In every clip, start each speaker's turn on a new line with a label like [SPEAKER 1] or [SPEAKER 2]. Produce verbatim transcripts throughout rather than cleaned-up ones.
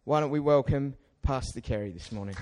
[SPEAKER 1] Why don't we welcome Pastor Kerry this morning?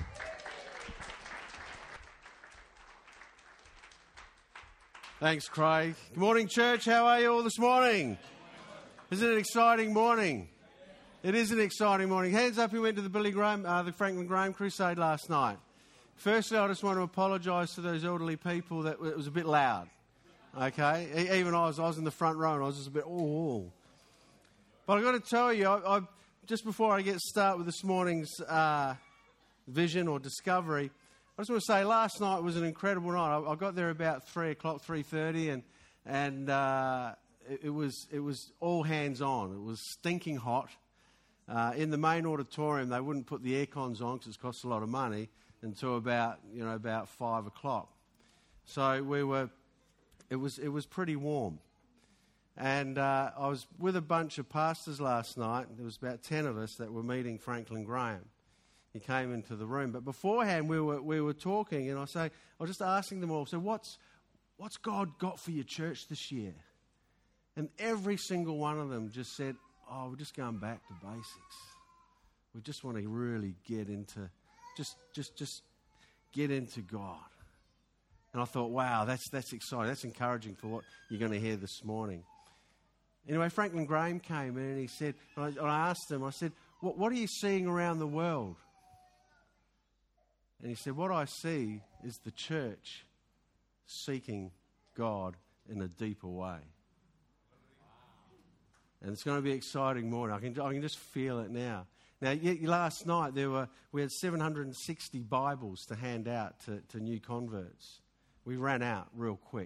[SPEAKER 2] Thanks, Craig. Good morning, church. How are you all this morning? Isn't it an exciting morning? It is an exciting morning. Hands up who went to the Billy Graham, uh, the Franklin Graham Crusade last night. Firstly, I just want to apologise to those elderly people that it was a bit loud. Okay? Even I was, I was in the front row and I was just a bit, oh. But I've got to tell you, I, I, just before I get started with this morning's uh, vision or discovery, I just want to say last night was an incredible night. I, I got there about three o'clock, three thirty, and and uh, it, it was it was all hands on. It was stinking hot. Uh, in the main auditorium, they wouldn't put the air cons on because it costs a lot of money until about you know about five o'clock. So we were. It was it was pretty warm, and uh, I was with a bunch of pastors last night. There was about ten of us that were meeting Franklin Graham. He came into the room, but beforehand we were we were talking, and I say I was just asking them all. So what's what's God got for your church this year? And every single one of them just said, "Oh, we're just going back to basics. We just want to really get into just just just get into God." And I thought, wow, that's that's exciting. That's encouraging for what you're going to hear this morning. Anyway, Franklin Graham came in and he said, and I, and I asked him, I said, what, what are you seeing around the world? And he said, what I see is the church seeking God in a deeper way. And it's going to be an exciting morning. I can, I can just feel it now. Now, last night there were we had seven hundred sixty Bibles to hand out to, to new converts. We ran out real quick.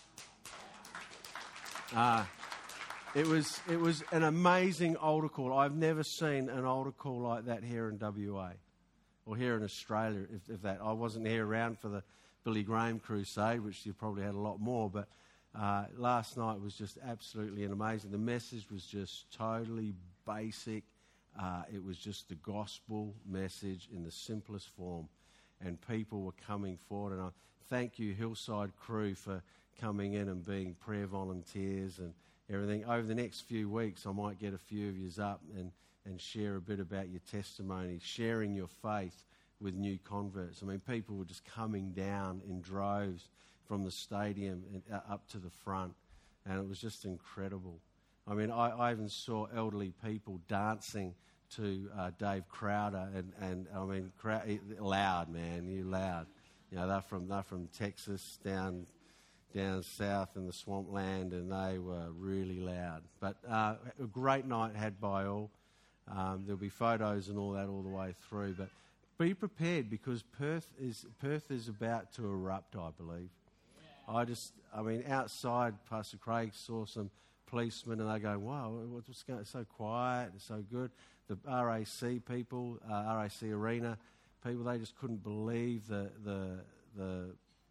[SPEAKER 2] Uh, it was it was an amazing altar call. I've never seen an altar call like that here in W A or here in Australia. If, if that I wasn't here around for the Billy Graham Crusade, which you probably had a lot more. But uh, last night was just absolutely amazing. The message was just totally basic. Uh, it was just the gospel message in the simplest form, and people were coming forward. And I thank you, Hillside crew, for coming in and being prayer volunteers and everything. Over the next few weeks, I might get a few of yous up and, and share a bit about your testimony, sharing your faith with new converts. I mean, people were just coming down in droves from the stadium and, uh, up to the front, and it was just incredible. I mean, I, I even saw elderly people dancing to uh, Dave Crowder, and, and I mean, crowd, loud, man, you loud. You know, they're from they're from Texas down down south in the swampland, and they were really loud. But uh, a great night had by all. Um, there'll be photos and all that all the way through. But be prepared, because Perth is Perth is about to erupt, I believe. Yeah. I just, I mean, outside, Pastor Craig saw some policemen, and they're going, wow, what's going, it's so quiet, it's so good. The R A C people, uh, R A C Arena people, they just couldn't believe the the the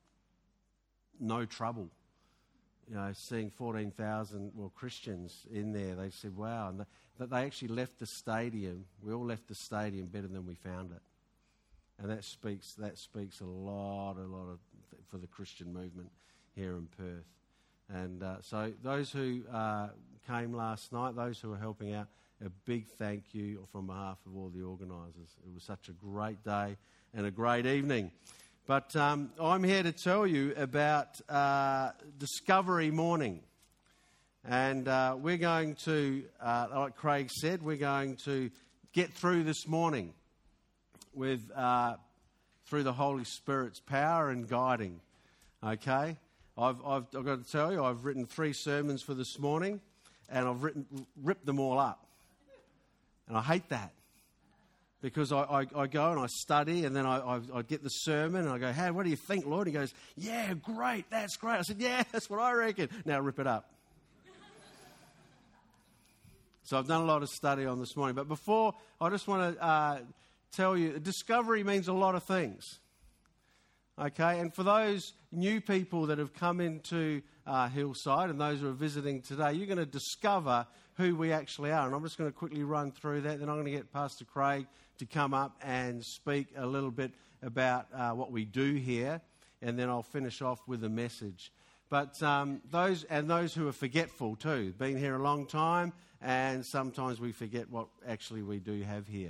[SPEAKER 2] no trouble. You know, seeing fourteen thousand well Christians in there, they said, wow, and that they actually left the stadium. We all left the stadium better than we found it, and that speaks that speaks a lot, a lot of for the Christian movement here in Perth. And uh, so those who uh, came last night, those who are helping out, a big thank you from behalf of all the organisers. It was such a great day and a great evening. But um, I'm here to tell you about uh, Discovery Morning. And uh, we're going to, uh, like Craig said, we're going to get through this morning with uh, through the Holy Spirit's power and guiding. Okay? I've, I've, I've got to tell you, I've written three sermons for this morning, and I've written, ripped them all up. And I hate that, because I, I, I go and I study, and then I, I, I get the sermon, and I go, hey, what do you think, Lord? He goes, yeah, great, that's great. I said, yeah, that's what I reckon. Now rip it up. So I've done a lot of study on this morning. But before, I just want to uh, tell you, discovery means a lot of things. Okay, and for those new people that have come into uh, Hillside and those who are visiting today, you're going to discover who we actually are. And I'm just going to quickly run through that. Then I'm going to get Pastor Craig to come up and speak a little bit about uh, what we do here. And then I'll finish off with a message. But um, those and those who are forgetful too, been here a long time, and sometimes we forget what actually we do have here.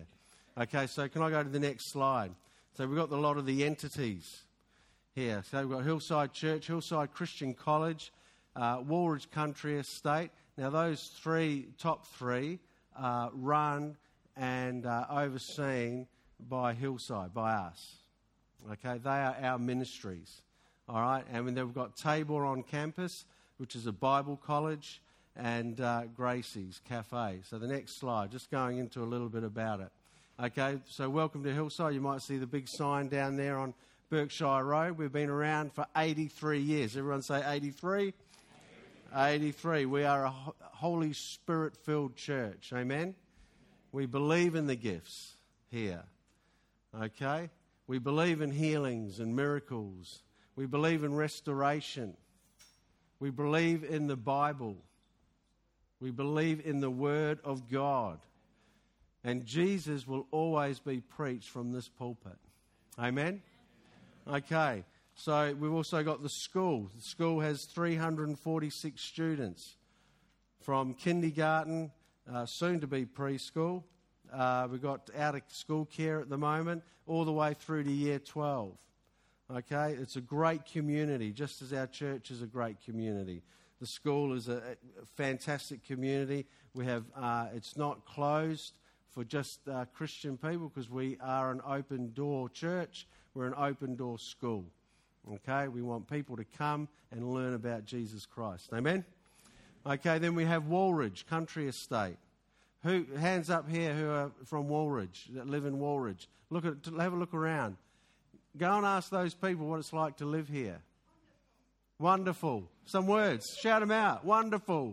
[SPEAKER 2] Okay, so can I go to the next slide? So we've got a lot of the entities here. So we've got Hillside Church, Hillside Christian College, uh, Woolridge Country Estate. Now those three, top three, are run and uh, overseen by Hillside, by us. Okay, they are our ministries. All right, and then we've got Tabor on campus, which is a Bible college, and uh, Gracie's Cafe. So the next slide, just going into a little bit about it. Okay, so welcome to Hillside. You might see the big sign down there on Berkshire Road. We've been around for eighty-three years. Everyone say eighty-three? eighty-three. We are a Holy Spirit-filled church. Amen? We believe in the gifts here. Okay? We believe in healings and miracles. We believe in restoration. We believe in the Bible. We believe in the Word of God. And Jesus will always be preached from this pulpit. Amen? Okay, so we've also got the school. The school has three hundred forty-six students from kindergarten, uh, soon to be preschool. Uh, we've got out of school care at the moment, all the way through to year twelve. Okay, it's a great community, just as our church is a great community. The school is a, a fantastic community. We have, uh, it's not closed for just uh, Christian people, because we are an open door church. We're an open door school. Okay, we want people to come and learn about Jesus Christ. Amen? Okay, then we have Woolridge Country Estate. Who hands up here who are from Woolridge, that live in Woolridge? Look at, have a look around. Go and ask those people what it's like to live here. Wonderful. Some words. Shout them out. Wonderful.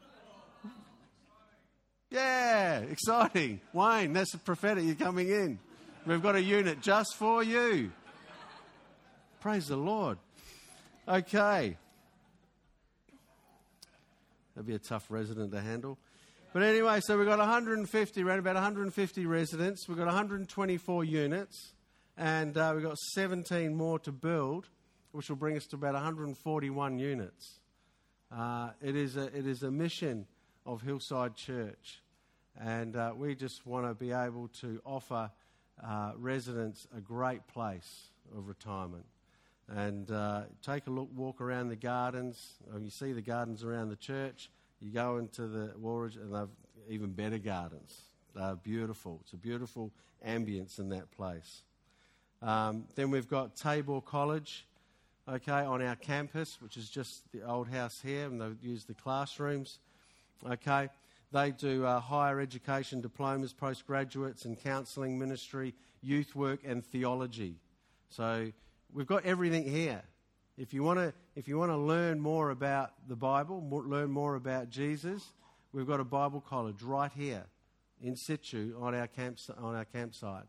[SPEAKER 2] Yeah, exciting. Wayne, that's prophetic. You're coming in. We've got a unit just for you. Praise the Lord. Okay. That'd be a tough resident to handle. But anyway, so we've got one hundred fifty, around about one hundred fifty residents. We've got one hundred twenty-four units. And uh, we've got seventeen more to build, which will bring us to about one hundred forty-one units. Uh, it is a, it is a mission of Hillside Church. And uh, we just want to be able to offer uh, residents a great place of retirement. And uh, take a look, walk around the gardens. You see the gardens around the church. You go into the Woolridge, and they've even better gardens. They're beautiful. It's a beautiful ambience in that place. Um, then we've got Tabor College, okay, on our campus, which is just the old house here, and they use the classrooms. Okay, they do uh, higher education diplomas, postgraduates in counselling, ministry, youth work, and theology. So we've got everything here. If you want to, if you want to learn more about the Bible, more, learn more about Jesus, we've got a Bible college right here, in situ on our camp on our campsite.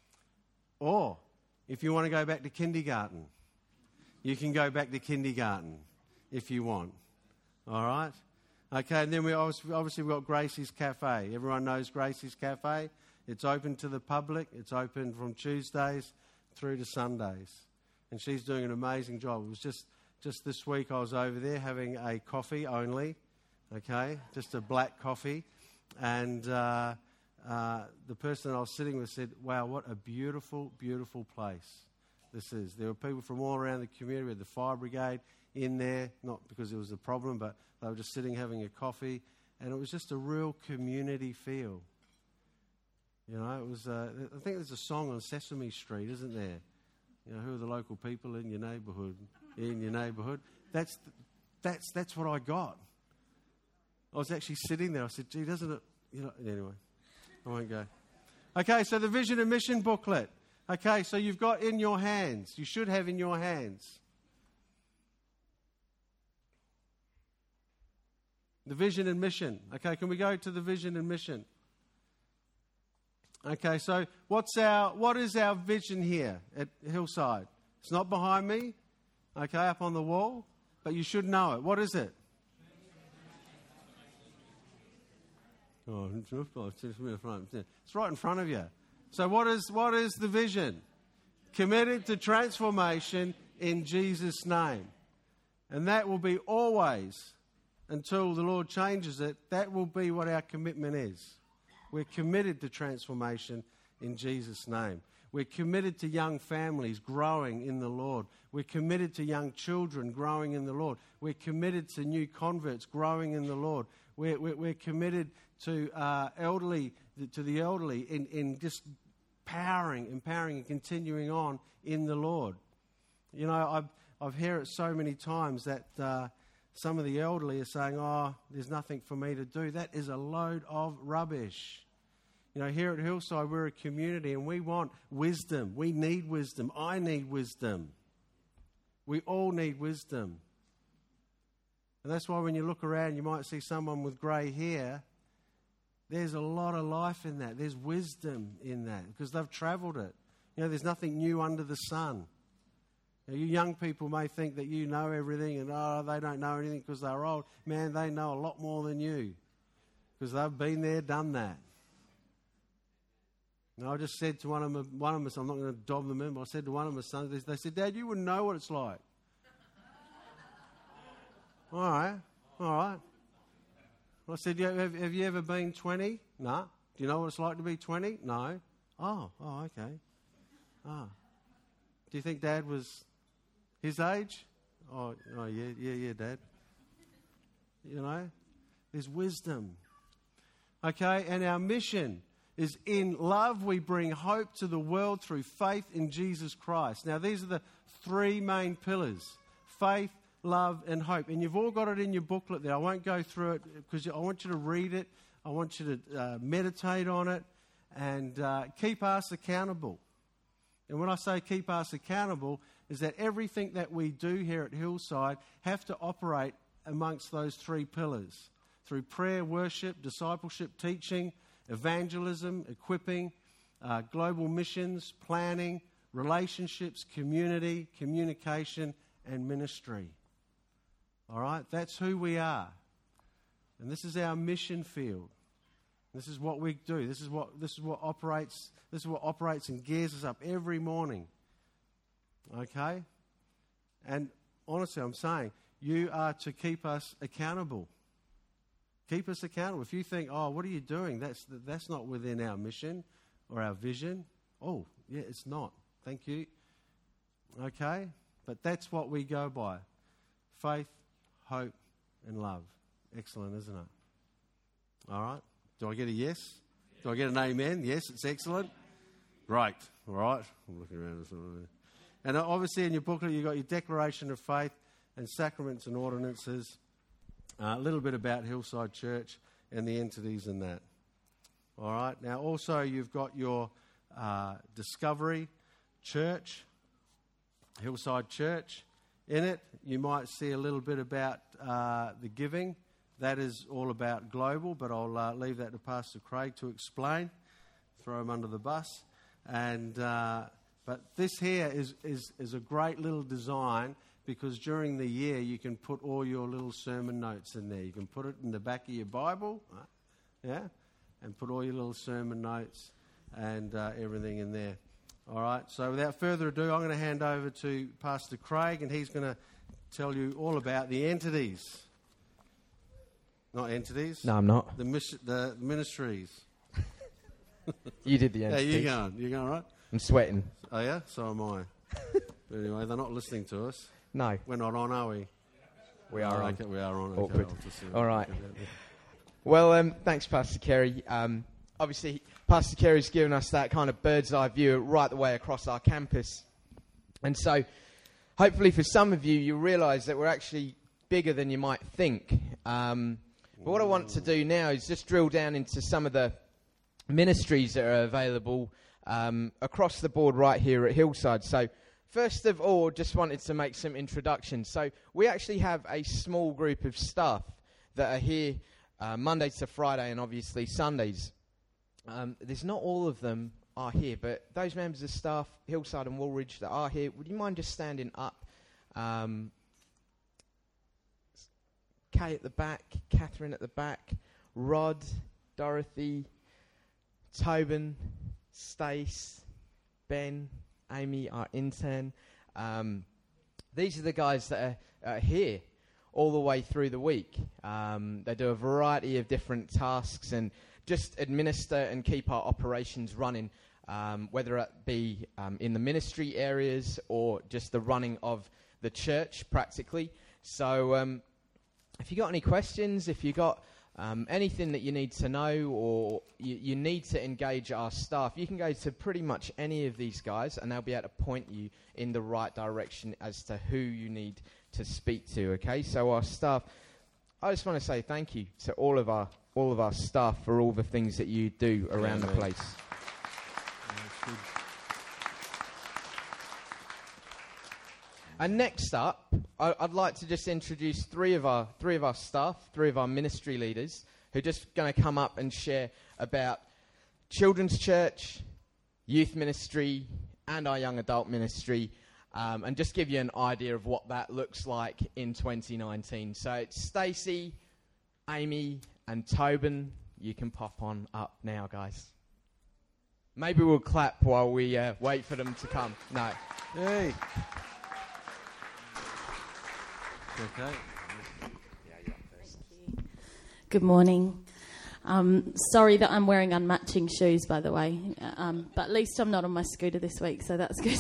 [SPEAKER 2] Or if you want to go back to kindergarten, you can go back to kindergarten if you want. All right? Okay, and then we obviously, obviously we've got Gracie's Cafe. Everyone knows Gracie's Cafe. It's open to the public. It's open from Tuesdays through to Sundays. And she's doing an amazing job. It was just, just this week I was over there having a coffee only, okay, just a black coffee. And uh, uh, the person I was sitting with said, wow, what a beautiful, beautiful place this is. There were people from all around the community. We had the fire brigade in there, not because it was a problem, but they were just sitting having a coffee. And it was just a real community feel. You know, it was, uh, I think there's a song on Sesame Street, isn't there? You know, who are the local people in your neighbourhood? In your neighbourhood. That's that's that's what I got. I was actually sitting there. I said, "Gee, doesn't it?" You know. Anyway, I won't go. Okay, so the vision and mission booklet. Okay, so you've got in your hands. You should have in your hands the vision and mission. Okay, can we go to the vision and mission? Okay, so what's our what is our vision here at Hillside? It's not behind me, okay, up on the wall, but you should know it. What is it? Oh, it's right in front of you. So what is what is the vision? Committed to transformation in Jesus' name. And that will be always, until the Lord changes it, that will be what our commitment is. We're committed to transformation in Jesus' name. We're committed to young families growing in the Lord. We're committed to young children growing in the Lord. We're committed to new converts growing in the Lord. We're, we're, we're committed to uh, elderly, to the elderly in, in just empowering, empowering and continuing on in the Lord. You know, I've, I've heard it so many times that uh, some of the elderly are saying, oh, there's nothing for me to do. That is a load of rubbish. You know, here at Hillside, we're a community and we want wisdom. We need wisdom. I need wisdom. We all need wisdom. And that's why when you look around, you might see someone with grey hair. There's a lot of life in that. There's wisdom in that because they've travelled it. You know, there's nothing new under the sun. Now, you young people may think that you know everything and, oh, they don't know anything because they're old. Man, they know a lot more than you because they've been there, done that. And I just said to one of my, one of my sons, I'm not going to dob them in, but I said to one of my sons, they, they said, Dad, you wouldn't know what it's like. All right, all right. I said, yeah, have, have you ever been twenty? No. Do you know what it's like to be twenty? No. Oh, oh, okay. Ah. Do you think Dad was his age? Oh, oh yeah, yeah, yeah, Dad. You know, there's wisdom. Okay, and our mission is in love we bring hope to the world through faith in Jesus Christ. Now, these are the three main pillars: faith, love, and hope. And you've all got it in your booklet there. I won't go through it because I want you to read it. I want you to uh, meditate on it and uh, keep us accountable. And when I say keep us accountable, is that everything that we do here at Hillside have to operate amongst those three pillars through prayer, worship, discipleship, teaching, evangelism, equipping, uh, global missions, planning, relationships, community, communication, and ministry. All right? That's who we are. And this is our mission field. This is what we do. This is what this is what operates this is what operates and gears us up every morning. Okay? And honestly, I'm saying you are to keep us accountable. Keep us accountable. If you think, oh, what are you doing? That's that's not within our mission or our vision. Oh, yeah, it's not. Thank you. Okay? But that's what we go by. Faith, hope, and love. Excellent, isn't it? All right. Do I get a yes? Do I get an amen? Yes, it's excellent. Great. All right. I'm looking around. And obviously in your booklet you've got your declaration of faith and sacraments and ordinances. Uh, a little bit about Hillside Church and the entities in that. All right. Now also you've got your uh, Discovery Church, Hillside Church. In it you might see a little bit about uh, the giving. That is all about global, but I'll uh, leave that to Pastor Craig to explain. Throw him under the bus. And uh, but this here is, is, is a great little design because during the year you can put all your little sermon notes in there. You can put it in the back of your Bible, right? Yeah, and put all your little sermon notes and uh, everything in there. All right, so without further ado, I'm going to hand over to Pastor Craig, and he's going to tell you all about the entities. Not entities.
[SPEAKER 1] No, I'm not.
[SPEAKER 2] The, mis- the ministries.
[SPEAKER 1] You did the entities.
[SPEAKER 2] Yeah, you going? You going all right?
[SPEAKER 1] I'm sweating.
[SPEAKER 2] Oh, yeah? So am I. But anyway, they're not listening to us.
[SPEAKER 1] No.
[SPEAKER 2] We're not on, are we?
[SPEAKER 1] We are
[SPEAKER 2] oh,
[SPEAKER 1] on.
[SPEAKER 2] Okay, we are on.
[SPEAKER 1] Awkward.
[SPEAKER 2] Okay, just, uh,
[SPEAKER 1] all right.
[SPEAKER 2] okay.
[SPEAKER 1] Well, um, thanks, Pastor Kerry. Um, obviously, Pastor Kerry's given us that kind of bird's eye view right the way across our campus. And so, hopefully for some of you, you'll realise that we're actually bigger than you might think. Um, but what I want to do now is just drill down into some of the ministries that are available um, across the board right here at Hillside. So, first of all, just wanted to make some introductions. So, we actually have a small group of staff that are here uh, Monday to Friday and obviously Sundays. Um, there's not all of them are here, but those members of staff, Hillside and Woolridge, that are here, would you mind just standing up? Um, Kay at the back, Catherine at the back, Rod, Dorothy, Tobin, Stace, Ben, Amy, our intern. Um, these are the guys that are, are here all the way through the week. Um, they do a variety of different tasks and just administer and keep our operations running um, whether it be um, in the ministry areas or just the running of the church practically. So um, if you got any questions, if you got um, anything that you need to know, or you, you need to engage our staff, you can go to pretty much any of these guys and they'll be able to point you in the right direction as to who you need to speak to. Okay, so our staff, I just want to say thank you to all of our all of our staff for all the things that you do around yeah, the place. Yeah, and next up, I, I'd like to just introduce three of our three of our staff, three of our ministry leaders, who are just going to come up and share about children's church, youth ministry, and our young adult ministry, um, and just give you an idea of what that looks like in twenty nineteen. So it's Stacey, Amy, and Tobin. You can pop on up now, guys. Maybe we'll clap while we uh, wait for them to come. No.
[SPEAKER 2] Hey. Okay.
[SPEAKER 3] Thank you. Good morning. Um, sorry that I'm wearing unmatching shoes, by the way, um, but at least I'm not on my scooter this week, so that's good.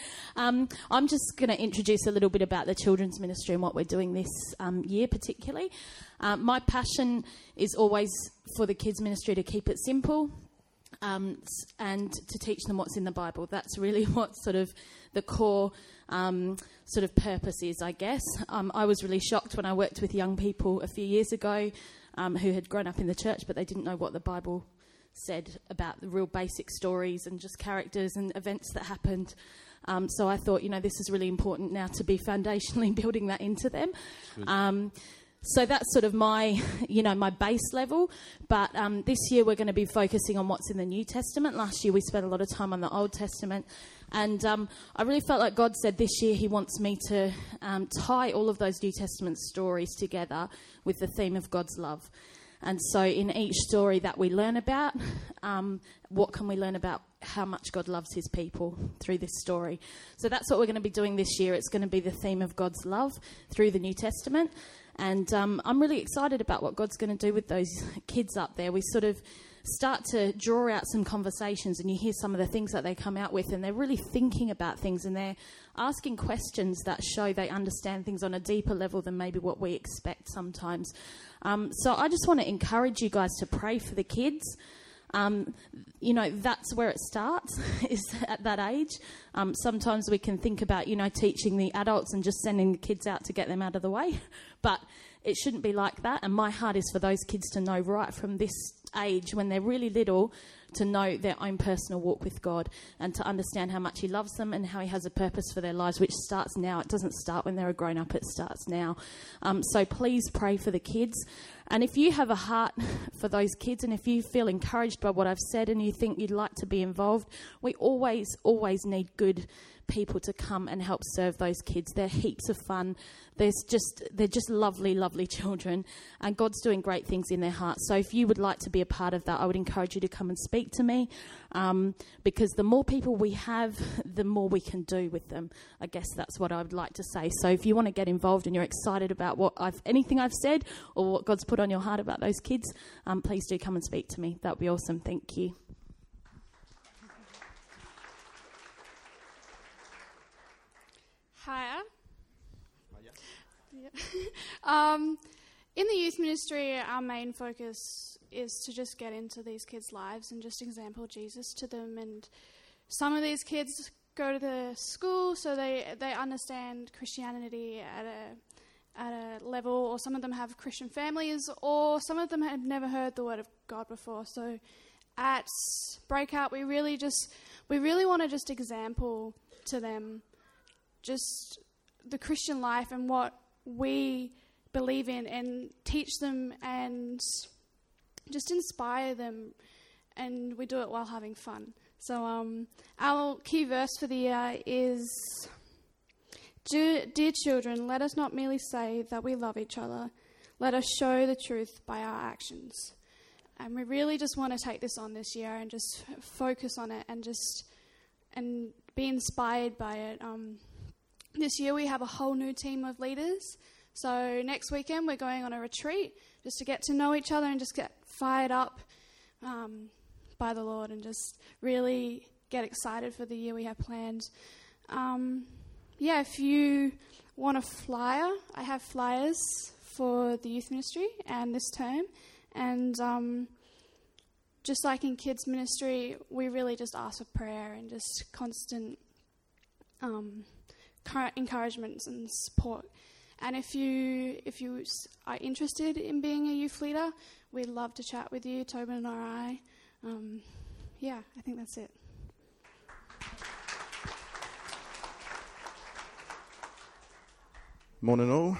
[SPEAKER 3] um, I'm just going to introduce a little bit about the children's ministry and what we're doing this um, year particularly. Um, my passion is always for the kids' ministry to keep it simple um, and to teach them what's in the Bible. That's really what sort of the core um, sort of purpose is, I guess. Um, I was really shocked when I worked with young people a few years ago Um, who had grown up in the church, but they didn't know what the Bible said about the real basic stories and just characters and events that happened. Um, so I thought, you know, this is really important now to be foundationally building that into them. Um, so that's sort of my, you know, my base level. But um, this year we're going to be focusing on what's in the New Testament. Last year we spent a lot of time on the Old Testament. And um, I really felt like God said this year he wants me to um, tie all of those New Testament stories together with the theme of God's love. And so in each story that we learn about, um, what can we learn about how much God loves his people through this story? So that's what we're going to be doing this year. It's going to be the theme of God's love through the New Testament. And um, I'm really excited about what God's going to do with those kids up there. We sort of start to draw out some conversations and you hear some of the things that they come out with, and they're really thinking about things and they're asking questions that show they understand things on a deeper level than maybe what we expect sometimes. Um, so I just want to encourage you guys to pray for the kids. Um, you know, that's where it starts, is at that age. Um, sometimes we can think about, you know, teaching the adults and just sending the kids out to get them out of the way. But it shouldn't be like that. And my heart is for those kids to know right from this age, when they're really little, to know their own personal walk with God and to understand how much he loves them and how he has a purpose for their lives, which starts now. It doesn't start when they're a grown up, it starts now. Um, so please pray for the kids. And if you have a heart for those kids and if you feel encouraged by what I've said and you think you'd like to be involved, we always, always need good people to come and help serve those kids. They're heaps of fun. There's just they're just lovely, lovely children, and God's doing great things in their hearts. So if you would like to be a part of that, I would encourage you to come and speak to me, um, because the more people we have, the more we can do with them. I guess that's what I would like to say. So if you want to get involved and you're excited about what I've anything I've said or what God's put on your heart about those kids, um, please do come and speak to me. That would be awesome. Thank you.
[SPEAKER 4] Hiya. Yeah. um, in the youth ministry, our main focus is to just get into these kids' lives and just example Jesus to them. And some of these kids go to the school, so they they understand Christianity at a at a level, or some of them have Christian families, or some of them have never heard the word of God before. So at Breakout, we really just we really want to just example to them just the Christian life and what we believe in, and teach them and just inspire them, and we do it while having fun. So um, our key verse for the year is, "Dear children, let us not merely say that we love each other, let us show the truth by our actions." And we really just want to take this on this year and just focus on it and just and be inspired by it. Um, This year we have a whole new team of leaders. So next weekend we're going on a retreat just to get to know each other and just get fired up, um, by the Lord and just really get excited for the year we have planned. Um, yeah, if you want a flyer, I have flyers for the youth ministry and this term. And um, just like in kids ministry, we really just ask for prayer and just constant um, encouragement and support. And if you if you are interested in being a youth leader, we'd love to chat with you, Tobin or I. Um, yeah, I think that's it.
[SPEAKER 5] Morning all.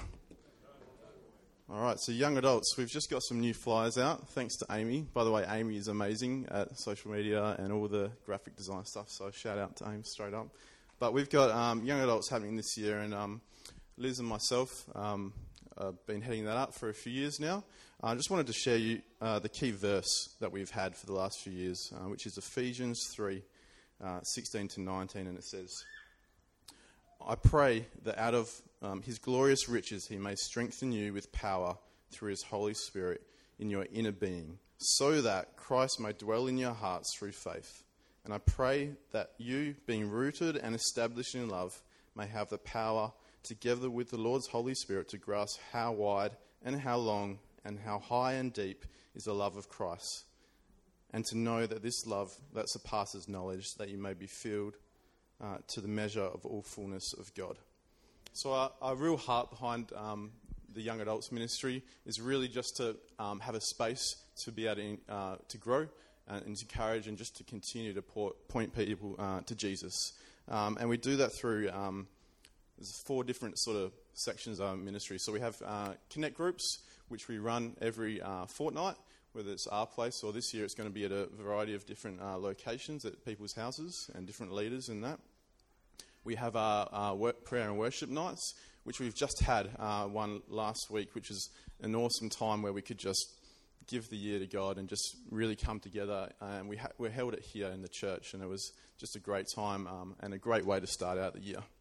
[SPEAKER 5] All right, so young adults, we've just got some new flyers out, thanks to Amy. By the way, Amy is amazing at social media and all the graphic design stuff, so shout out to Amy straight up. But we've got um, young adults happening this year, and um, Liz and myself um, have been heading that up for a few years now. I just wanted to share you uh, the key verse that we've had for the last few years, uh, which is Ephesians three, uh, sixteen to nineteen, and it says, I pray that out of um, his glorious riches he may strengthen you with power through his Holy Spirit in your inner being, so that Christ may dwell in your hearts through faith. And I pray that you, being rooted and established in love, may have the power, together with the Lord's Holy Spirit, to grasp how wide and how long and how high and deep is the love of Christ, and to know that this love that surpasses knowledge, that you may be filled Uh, to the measure of all fullness of God. So our, our real heart behind um, the young adults ministry is really just to um, have a space to be able to, uh, to grow and, and to encourage and just to continue to pour, point people uh, to Jesus. Um, and we do that through, um, there's four different sort of sections of our ministry. So we have uh, connect groups, which we run every uh, fortnight, whether it's our place or this year it's going to be at a variety of different uh, locations at people's houses and different leaders in that. We have our, our work, prayer and worship nights, which we've just had uh, one last week, which is an awesome time where we could just give the year to God and just really come together. And we ha- we held it here in the church, and it was just a great time um, and a great way to start out the year.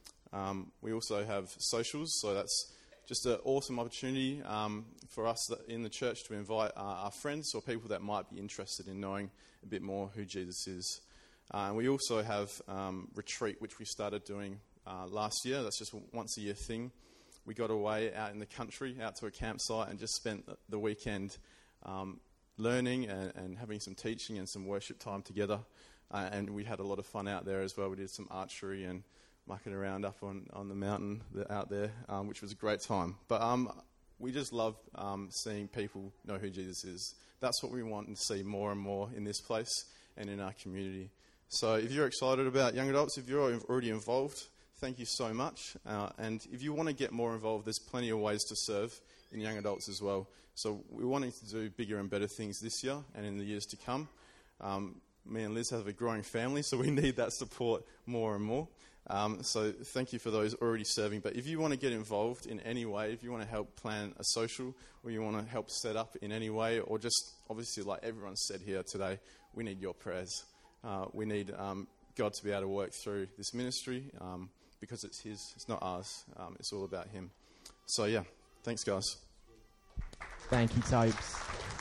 [SPEAKER 5] Um, we also have socials, so that's just an awesome opportunity um, for us in the church to invite uh, our friends or people that might be interested in knowing a bit more who Jesus is. Uh, and we also have um, retreat, which we started doing uh, last year. That's just a once a year thing. We got away out in the country, out to a campsite, and just spent the weekend um, learning and, and having some teaching and some worship time together. Uh, and we had a lot of fun out there as well. We did some archery and mucking around up on, on the mountain out there, um, which was a great time. But um, we just love um, seeing people know who Jesus is. That's what we want to see more and more in this place and in our community. So if you're excited about young adults, if you're already involved, thank you so much. Uh, and if you want to get more involved, there's plenty of ways to serve in young adults as well. So we're wanting to do bigger and better things this year and in the years to come. Um, me and Liz have a growing family, so we need that support more and more. Um, so thank you for those already serving. But if you want to get involved in any way, if you want to help plan a social, or you want to help set up in any way, or just obviously like everyone said here today, we need your prayers. Uh, we need um, God to be able to work through this ministry um, because it's His, it's not ours. Um, it's all about Him. So yeah, thanks guys.
[SPEAKER 1] Thank you, Tobes.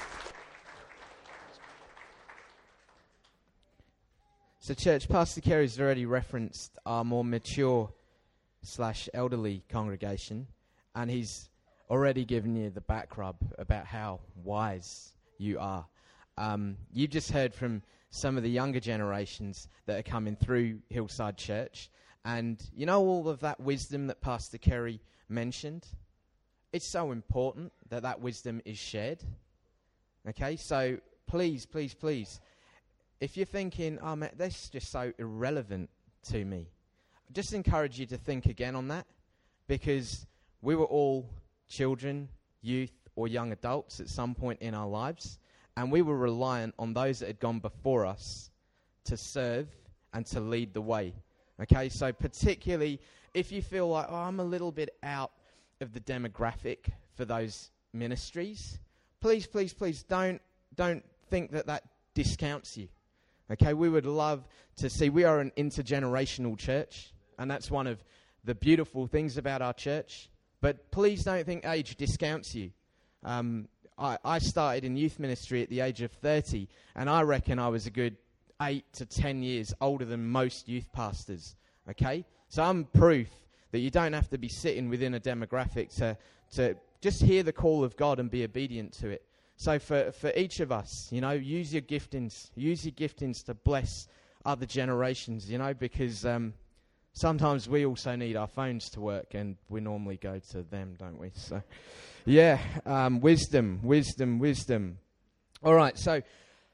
[SPEAKER 1] So church, Pastor Kerry's already referenced our more mature slash elderly congregation, and he's already given you the back rub about how wise you are. Um, you've just heard from some of the younger generations that are coming through Hillside Church. And you know all of that wisdom that Pastor Kerry mentioned? It's so important that that wisdom is shared. Okay, so please, please, please, if you're thinking, oh man, that's just so irrelevant to me, I just encourage you to think again on that, because we were all children, youth, or young adults at some point in our lives. And we were reliant on those that had gone before us to serve and to lead the way. Okay, so particularly if you feel like, oh, I'm a little bit out of the demographic for those ministries, please, please, please don't don't think that that discounts you. Okay, we would love to see, we are an intergenerational church, and that's one of the beautiful things about our church. But please don't think age discounts you. Um, I, I started in youth ministry at the age of thirty, and I reckon I was a good eight to ten years older than most youth pastors, okay? So I'm proof that you don't have to be sitting within a demographic to, to just hear the call of God and be obedient to it. So for, for each of us, you know, use your giftings. Use your giftings to bless other generations, you know, because um, sometimes we also need our phones to work, and we normally go to them, don't we? So, yeah, um, wisdom, wisdom, wisdom. All right, so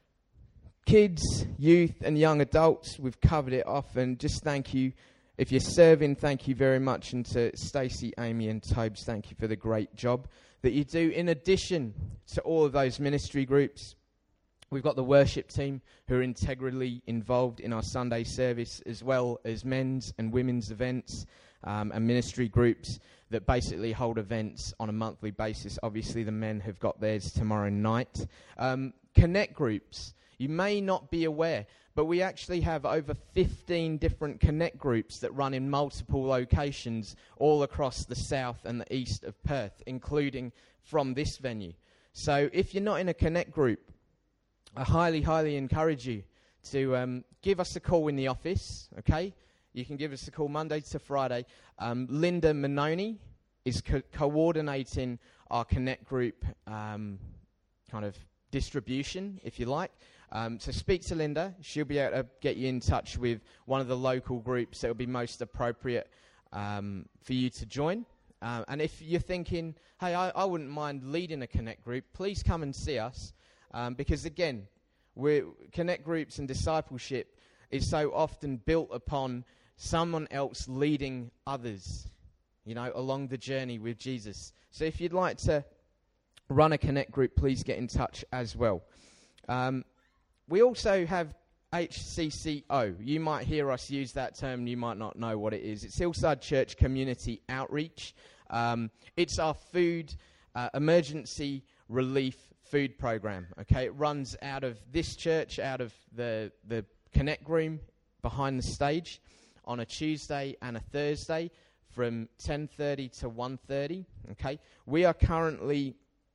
[SPEAKER 1] kids, youth, and young adults, we've covered it off, and just thank you. If you're serving, thank you very much. And to Stacey, Amy, and Tobes, thank you for the great job that you do. In addition to all of those ministry groups, we've got the worship team who are integrally involved in our Sunday service, as well as men's and women's events um, and ministry groups that basically hold events on a monthly basis. Obviously, the men have got theirs tomorrow night. Um, connect groups. You may not be aware, but we actually have over fifteen different connect groups that run in multiple locations all across the south and the east of Perth, including from this venue. So if you're not in a connect group, I highly, highly encourage you to um, give us a call in the office, okay? You can give us a call Monday to Friday. Um, Linda Manoni is co- coordinating our connect group um, kind of distribution, if you like. Um, so speak to Linda. She'll be able to get you in touch with one of the local groups that will be most appropriate um, for you to join. Uh, and if you're thinking, hey, I, I wouldn't mind leading a connect group, please come and see us. Um, because again, we're, connect groups and discipleship is so often built upon someone else leading others, you know, along the journey with Jesus. So if you'd like to run a connect group, please get in touch as well. Um, We also have H C C O. You might hear us use that term, you might not know what it is. It's Hillside Church Community Outreach. Um, it's our food, uh, emergency relief food program, okay? It runs out of this church, out of the, the Connect room behind the stage on a Tuesday and a Thursday from ten thirty to one thirty, okay? We are currently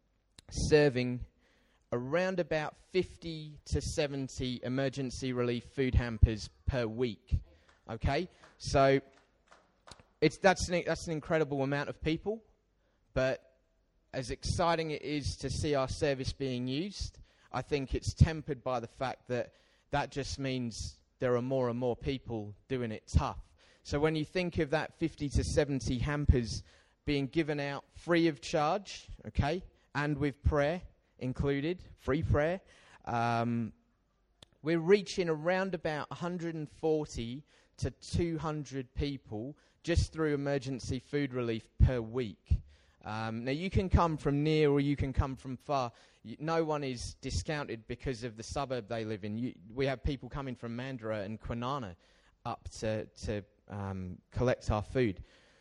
[SPEAKER 1] serving around about fifty to seventy emergency relief food hampers per week, okay? So it's that's an, that's an incredible amount of people, but as exciting it is to see our service being used, I think it's tempered by the fact that that just means there are more and more people doing it tough. So when you think of that fifty to seventy hampers being given out free of charge, okay, and with prayer included, free prayer, um, we're reaching around about one hundred forty to two hundred people just through emergency food relief per week. Um, now, you can come from near or you can come from far. You, no one is discounted because of the suburb they live in. You, we have people coming from Mandurah and Kwinana up to, to um, collect our food.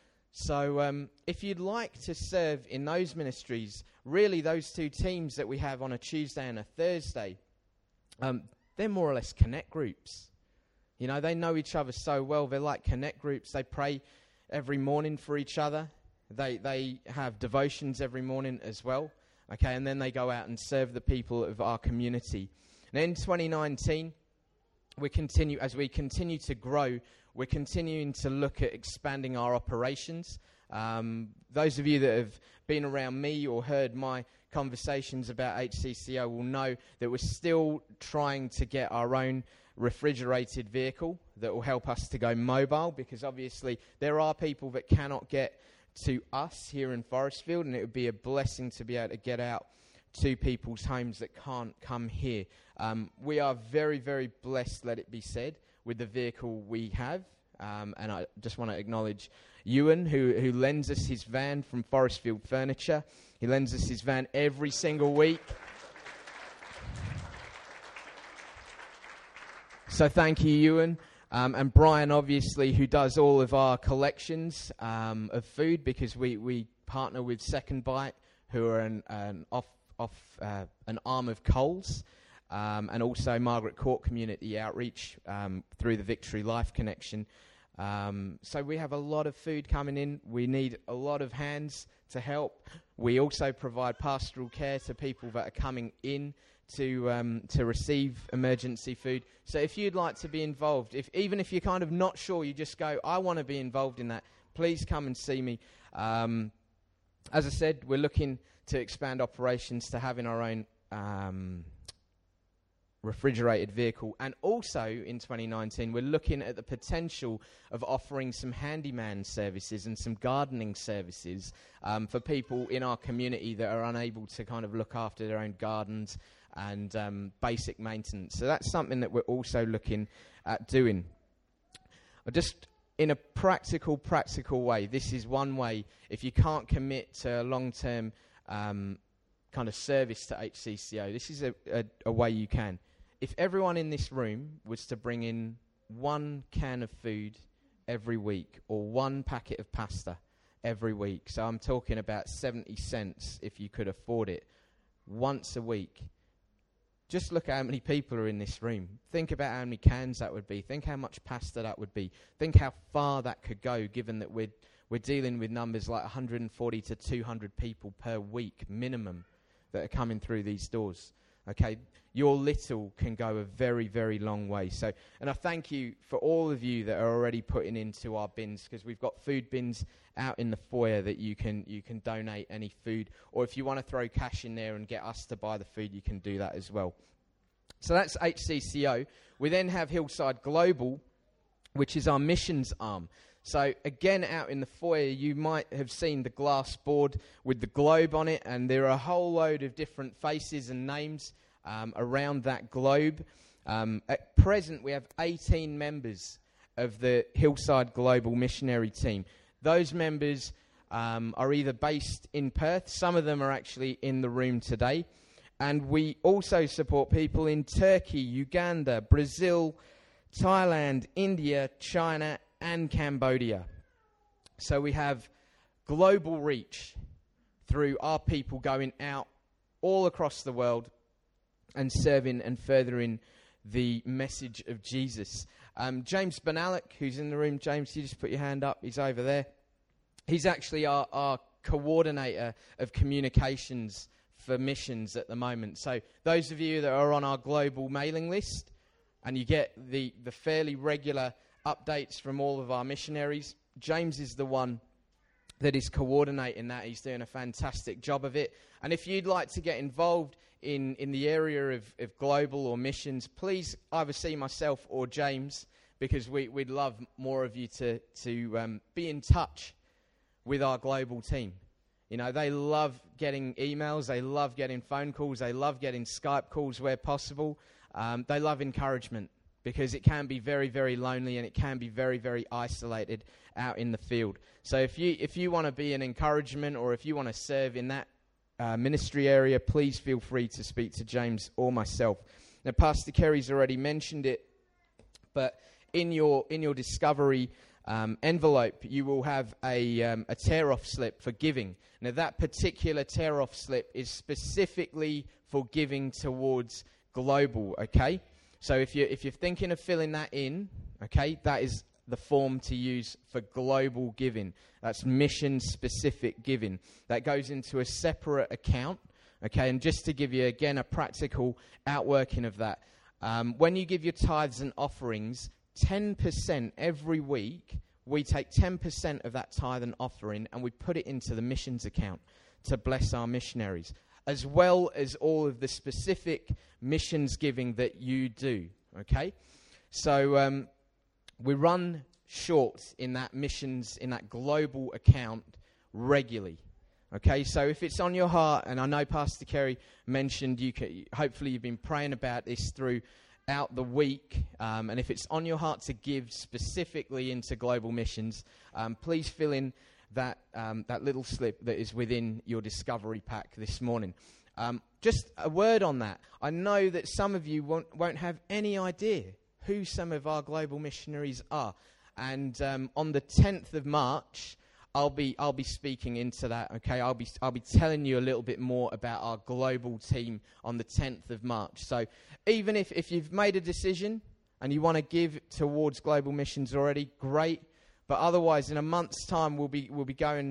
[SPEAKER 1] So um, if you'd like to serve in those ministries, really those two teams that we have on a Tuesday and a Thursday, um, they're more or less connect groups. You know, they know each other so well. They're like connect groups. They pray every morning for each other. They they have devotions every morning as well. Okay, and then they go out and serve the people of our community. And in twenty nineteen, we continue as we continue to grow. We're continuing to look at expanding our operations. Um, those of you that have been around me or heard my conversations about H C C O will know that we're still trying to get our own refrigerated vehicle that will help us to go mobile, because obviously there are people that cannot get to us here in Forestfield, and it would be a blessing to be able to get out to people's homes that can't come here. Um, we are very, very blessed, let it be said, with the vehicle we have. Um, and I just want to acknowledge Ewan, who, who lends us his van from Forestfield Furniture. He lends us his van every single week. So thank you, Ewan. Um, and Brian, obviously, who does all of our collections um, of food, because we, we partner with Second Bite, who are an, an off off uh, an arm of Coles, um, and also Margaret Court Community Outreach um, through the Victory Life Connection. Um, so we have a lot of food coming in. We need a lot of hands to help. We also provide pastoral care to people that are coming in to um, to receive emergency food. So if you'd like to be involved, if even if you're kind of not sure, you just go, I want to be involved in that, please come and see me. Um, as I said, we're looking to expand operations to having our own um, refrigerated vehicle. And also in twenty nineteen, we're looking at the potential of offering some handyman services and some gardening services um, for people in our community that are unable to kind of look after their own gardens and um, basic maintenance. So that's something that we're also looking at doing. I just... In a practical, practical way, this is one way, if you can't commit to a long-term um, kind of service to H C C O, this is a, a, a way you can. If everyone in this room was to bring in one can of food every week or one packet of pasta every week, so I'm talking about seventy cents if you could afford it, once a week, just look at how many people are in this room. Think about how many cans that would be. Think how much pasta that would be. Think how far that could go, given that we're, we're dealing with numbers like one hundred forty to two hundred people per week minimum that are coming through these doors. Okay, your little can go a very, very long way. So, and I thank you for all of you that are already putting into our bins, because we've got food bins out in the foyer that you can you can donate any food, or if you want to throw cash in there and get us to buy the food, you can do that as well. So that's H C C O. We then have Hillside Global, which is our missions arm. So again, out in the foyer, you might have seen the glass board with the globe on it, and there are a whole load of different faces and names um, around that globe. Um, at present, we have eighteen members of the Hillside Global missionary team. Those members um, are either based in Perth, some of them are actually in the room today, and we also support people in Turkey, Uganda, Brazil, Thailand, India, China, and Cambodia. So we have global reach through our people going out all across the world and serving and furthering the message of Jesus. Um, James Benalek, who's in the room, James, you just put your hand up, he's over there. He's actually our, our coordinator of communications for missions at the moment. So those of you that are on our global mailing list, and you get the, the fairly regular updates from all of our missionaries, James is the one that is coordinating that. He's doing a fantastic job of it. And if you'd like to get involved in, in the area of, of global or missions, please either see myself or James, because we, we'd love more of you to, to um, be in touch with our global team. You know, they love getting emails, they love getting phone calls, they love getting Skype calls where possible. Um, they love encouragement, because it can be very, very lonely, and it can be very, very isolated out in the field. So if you if you want to be an encouragement, or if you want to serve in that uh, ministry area, please feel free to speak to James or myself. Now, Pastor Kerry's already mentioned it, but in your in your discovery um, envelope, you will have a um, a tear-off slip for giving. Now, that particular tear-off slip is specifically for giving towards global, okay? So if you're, if you're thinking of filling that in, okay, that is the form to use for global giving. That's mission-specific giving. That goes into a separate account, okay? And just to give you, again, a practical outworking of that, um, when you give your tithes and offerings, ten percent every week, we take ten percent of that tithe and offering and we put it into the missions account to bless our missionaries, as well as all of the specific missions giving that you do, okay? So um, we run short in that missions, in that global account regularly, okay? So if it's on your heart, and I know Pastor Kerry mentioned, you can, hopefully you've been praying about this throughout the week, um, and if it's on your heart to give specifically into global missions, um, please fill in that um, that little slip that is within your discovery pack this morning. Um, just a word on that. I know that some of you won't, won't have any idea who some of our global missionaries are. And um, on the tenth of March, I'll be I'll be speaking into that. Okay, I'll be I'll be telling you a little bit more about our global team on the tenth of March. So even if, if you've made a decision and you want to give towards global missions already, great. But otherwise, in a month's time, we'll be we'll be going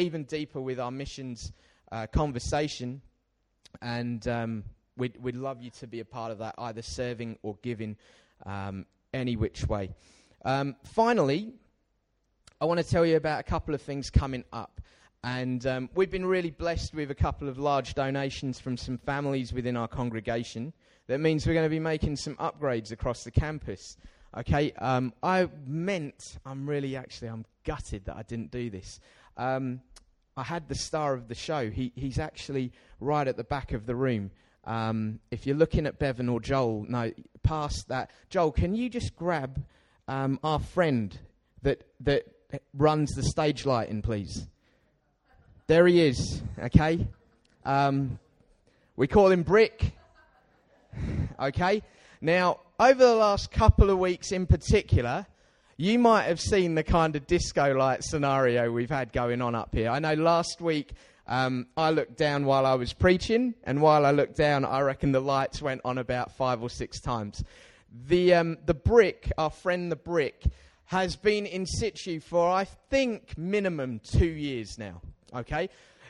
[SPEAKER 1] even deeper with our missions uh, conversation. And um, we'd, we'd love you to be a part of that, either serving or giving, um, any which way. Um, finally, I want to tell you about a couple of things coming up. And um, we've been really blessed with a couple of large donations from some families within our congregation. That means we're going to be making some upgrades across the campus. Okay, um, I meant, I'm really actually, I'm gutted that I didn't do this. Um, I had the star of the show. He, he's actually right at the back of the room. Um, if you're looking at Bevan or Joel, no, past that. Joel, can you just grab um, our friend that that runs the stage lighting, please? There he is, okay? Um, we call him Brick, okay? Now, over the last couple of weeks in particular, you might have seen the kind of disco light scenario we've had going on up here. I know last week um, I looked down while I was preaching, and while I looked down, I reckon the lights went on about five or six times. The, um, the Brick, our friend the Brick, has been in situ for, I think, minimum two years now. Okay,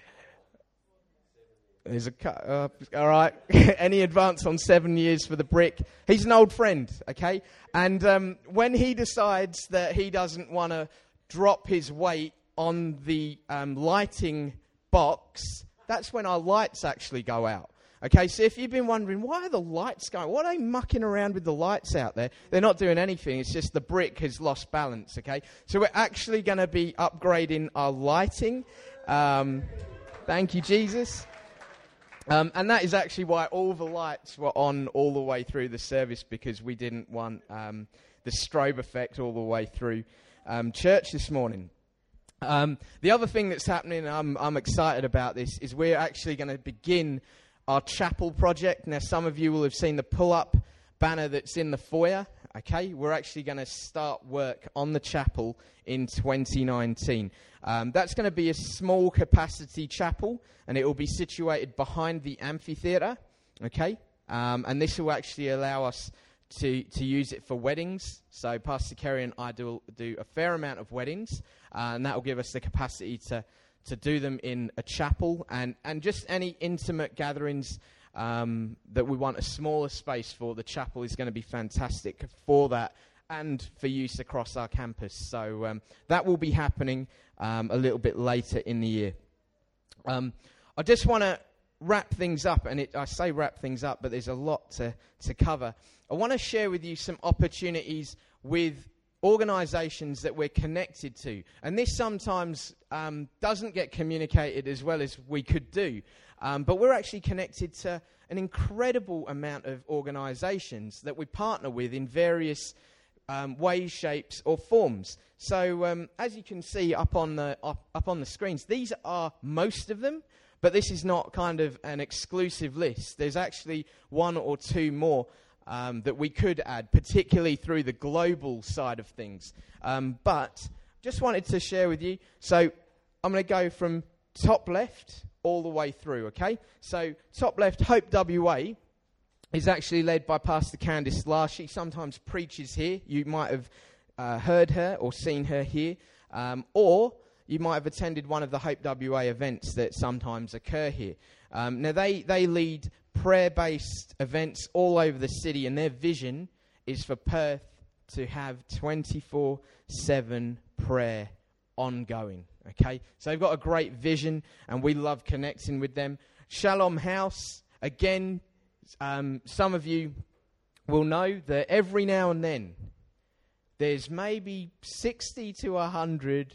[SPEAKER 1] there's a cu- uh, all right. Any advance on seven years for the Brick? He's an old friend. Okay, and um, when he decides that he doesn't want to drop his weight on the um, lighting box, that's when our lights actually go out. Okay, so if you've been wondering, why are the lights going? What are they mucking around with the lights out there? They're not doing anything. It's just the Brick has lost balance, okay? So we're actually going to be upgrading our lighting. Um, thank you, Jesus. Um, and that is actually why all the lights were on all the way through the service, because we didn't want um, the strobe effect all the way through um, church this morning. Um, the other thing that's happening, I'm, I'm excited about this, is we're actually going to begin our chapel project. Now, some of you will have seen the pull-up banner that's in the foyer. Okay, we're actually going to start work on the chapel in twenty nineteen. Um, that's going to be a small capacity chapel, and it will be situated behind the amphitheatre. Okay, um, and this will actually allow us to to use it for weddings. So Pastor Kerry and I do do a fair amount of weddings, uh, and that will give us the capacity to to do them in a chapel, and and just any intimate gatherings Um, that we want a smaller space for. The chapel is going to be fantastic for that and for use across our campus. So um, that will be happening um, a little bit later in the year. Um, I just want to wrap things up, and it, I say wrap things up, but there's a lot to, to cover. I want to share with you some opportunities with organisations that we're connected to. And this sometimes um, doesn't get communicated as well as we could do. Um, but we're actually connected to an incredible amount of organisations that we partner with in various um, ways, shapes, or forms. So um, as you can see up on the up, up on the screens, these are most of them, but this is not kind of an exclusive list. There's actually one or two more um, that we could add, particularly through the global side of things. Um, but just wanted to share with you. So I'm going to go from top left all the way through, okay? So, top left, Hope W A is actually led by Pastor Candice Lars. She sometimes preaches here. You might have uh, heard her or seen her here. Um, or you might have attended one of the Hope W A events that sometimes occur here. Um, now, they, they lead prayer-based events all over the city, and their vision is for Perth to have twenty-four seven prayer ongoing. Okay, so they've got a great vision, and we love connecting with them. Shalom House, again, um, some of you will know that every now and then there's maybe sixty to one hundred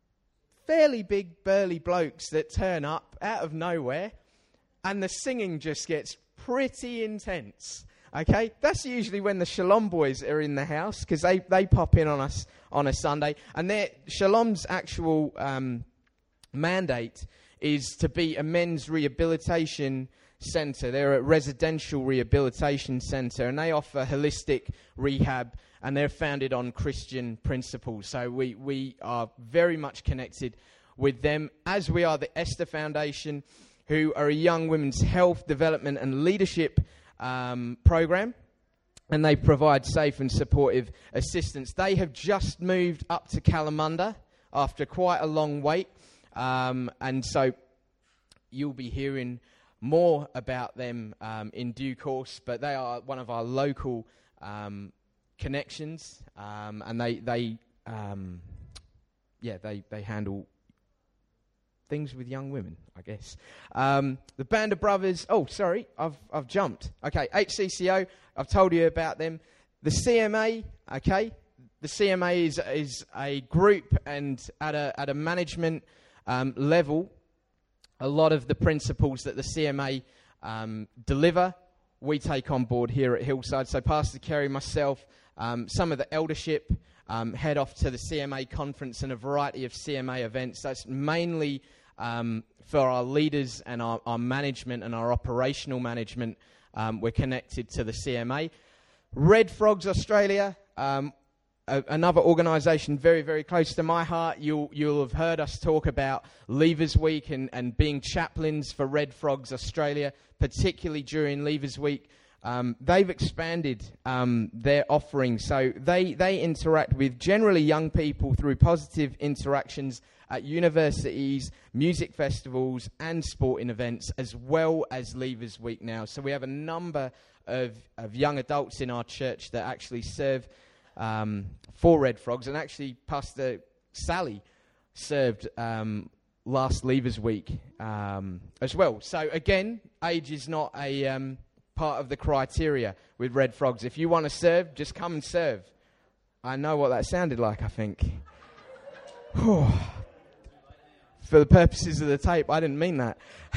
[SPEAKER 1] fairly big burly blokes that turn up out of nowhere, and the singing just gets pretty intense. Okay, that's usually when the Shalom boys are in the house, because they, they pop in on us on a Sunday. And their Shalom's actual um, mandate is to be a men's rehabilitation centre. They're a residential rehabilitation centre, and they offer holistic rehab, and they're founded on Christian principles. So we, we are very much connected with them, as we are the Esther Foundation, who are a young women's health, development and leadership Um, program, and they provide safe and supportive assistance. They have just moved up to Kalamunda after quite a long wait, Um, and so you'll be hearing more about them um, in due course, but they are one of our local um, connections, um, and they, they um, yeah, they, they handle things with young women, I guess. Um, the Band of Brothers, oh, sorry, I've I've jumped. Okay, H C C O, I've told you about them. The C M A, okay, the C M A is is a group, and at a at a management um, level, a lot of the principles that the C M A um, deliver, we take on board here at Hillside. So Pastor Kerry, myself, um, some of the eldership um, head off to the C M A conference and a variety of C M A events. That's mainly um, for our leaders and our, our management and our operational management. Um, we're connected to the C M A. Red Frogs Australia, um, a, another organisation very, very close to my heart. You'll, you'll have heard us talk about Leavers Week and, and being chaplains for Red Frogs Australia, particularly during Leavers Week. Um, they've expanded um, their offering, so they, they interact with generally young people through positive interactions at universities, music festivals and sporting events, as well as Leavers Week now. So we have a number of, of young adults in our church that actually serve um, for Red Frogs, and actually Pastor Sally served um, last Leavers Week um, as well. So again, age is not a um, part of the criteria with Red Frogs. If you want to serve, just come and serve. I know what that sounded like, I think. For the purposes of the tape, I didn't mean that.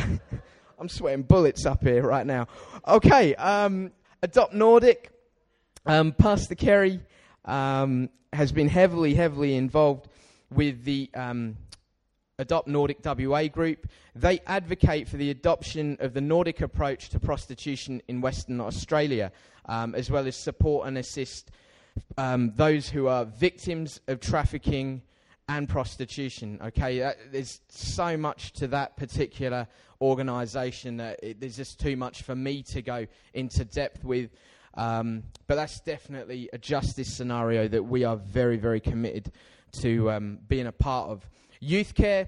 [SPEAKER 1] I'm sweating bullets up here right now. Okay, um, Adopt Nordic. Um, Pastor Kerry um, has been heavily, heavily involved with the um, Adopt Nordic W A group. They advocate for the adoption of the Nordic approach to prostitution in Western Australia, um, as well as support and assist um, those who are victims of trafficking and prostitution. Okay, that, there's so much to that particular organisation that it, there's just too much for me to go into depth with. Um, but that's definitely a justice scenario that we are very, very committed to um, being a part of. Youth Care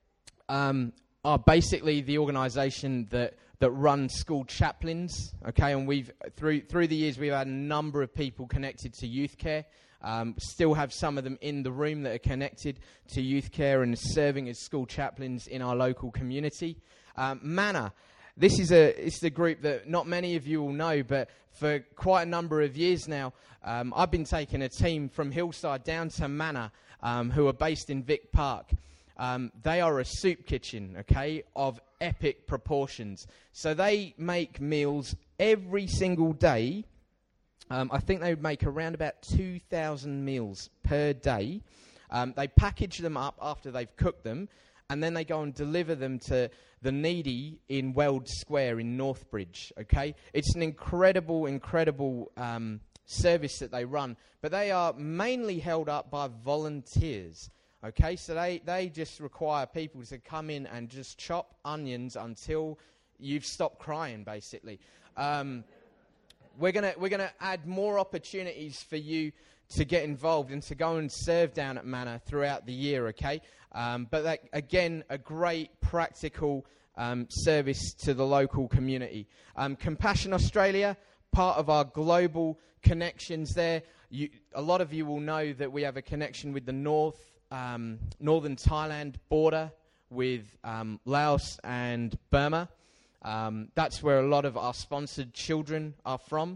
[SPEAKER 1] um, are basically the organisation that that run school chaplains. Okay, and we've through through the years we've had a number of people connected to Youth Care. Um, still have some of them in the room that are connected to Youth Care and serving as school chaplains in our local community. Um, Manna, this is a it's a group that not many of you will know, but for quite a number of years now, um, I've been taking a team from Hillside down to Manna, um, who are based in Vic Park. Um, they are a soup kitchen, okay, of epic proportions. So they make meals every single day. Um, I think they would make around about two thousand meals per day. Um, they package them up after they've cooked them, and then they go and deliver them to the needy in Weld Square in Northbridge, okay? It's an incredible, incredible um, service that they run, but they are mainly held up by volunteers, okay? So they, they just require people to come in and just chop onions until you've stopped crying, basically. Um We're gonna we're gonna add more opportunities for you to get involved and to go and serve down at Manna throughout the year, okay? Um, but that, again, a great practical um, service to the local community. Um, Compassion Australia, part of our global connections there. You, a lot of you will know that we have a connection with the north um, northern Thailand border with um, Laos and Burma. Um, that's where a lot of our sponsored children are from.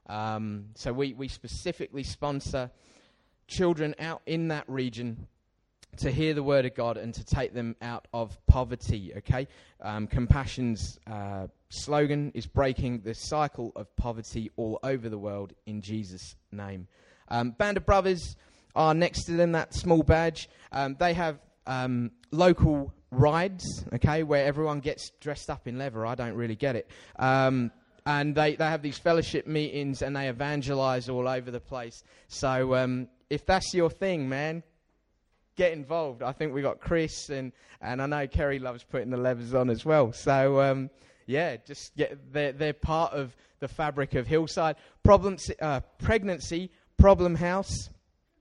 [SPEAKER 1] Um, so we, we specifically sponsor children out in that region to hear the word of God and to take them out of poverty, okay? Um, Compassion's uh, slogan is breaking the cycle of poverty all over the world in Jesus' name. Um, Band of Brothers are next to them, that small badge. Um, they have um, local rides, okay, where everyone gets dressed up in leather. I don't really get it. Um, and they, they have these fellowship meetings and they evangelize all over the place. So um, if that's your thing, man, get involved. I think we got Chris and, and I know Kerry loves putting the leathers on as well. So um, yeah, just get they're, they're part of the fabric of Hillside. Problems, uh, pregnancy, Problem House.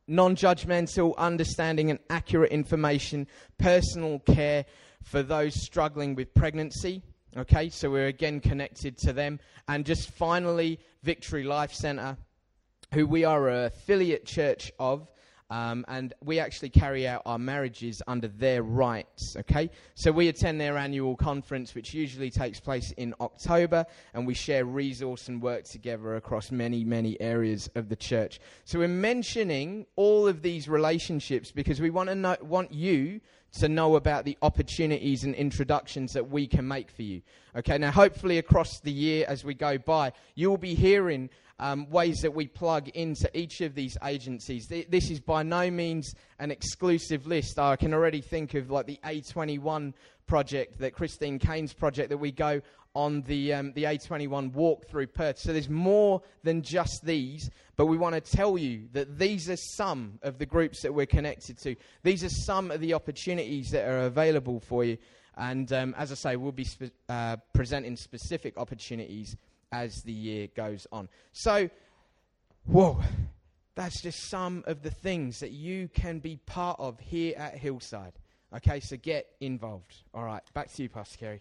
[SPEAKER 1] non-judgmental, understanding and accurate information, personal care for those struggling with pregnancy. Okay, so we're again connected to them. And just finally, Victory Life Centre, who we are an affiliate church of, um, and we actually carry out our marriages under their rights, okay? So we attend their annual conference, which usually takes place in October, and we share resource and work together across many, many areas of the church. So we're mentioning all of these relationships because we want to know, want you to know about the opportunities and introductions that we can make for you. Okay, now hopefully across the year as we go by, you'll be hearing um, ways that we plug into each of these agencies. Th- this is by no means an exclusive list. I can already think of like the A twenty-one project, that Christine Kane's project that we go on the um, the A twenty-one walk through Perth. So there's more than just these, but we want to tell you that these are some of the groups that we're connected to. These are some of the opportunities that are available for you. And um, as I say, we'll be spe- uh, presenting specific opportunities as the year goes on. So, whoa, that's just some of the things that you can be part of here at Hillside. Okay, so get involved. All right, back to you, Pastor Kerry.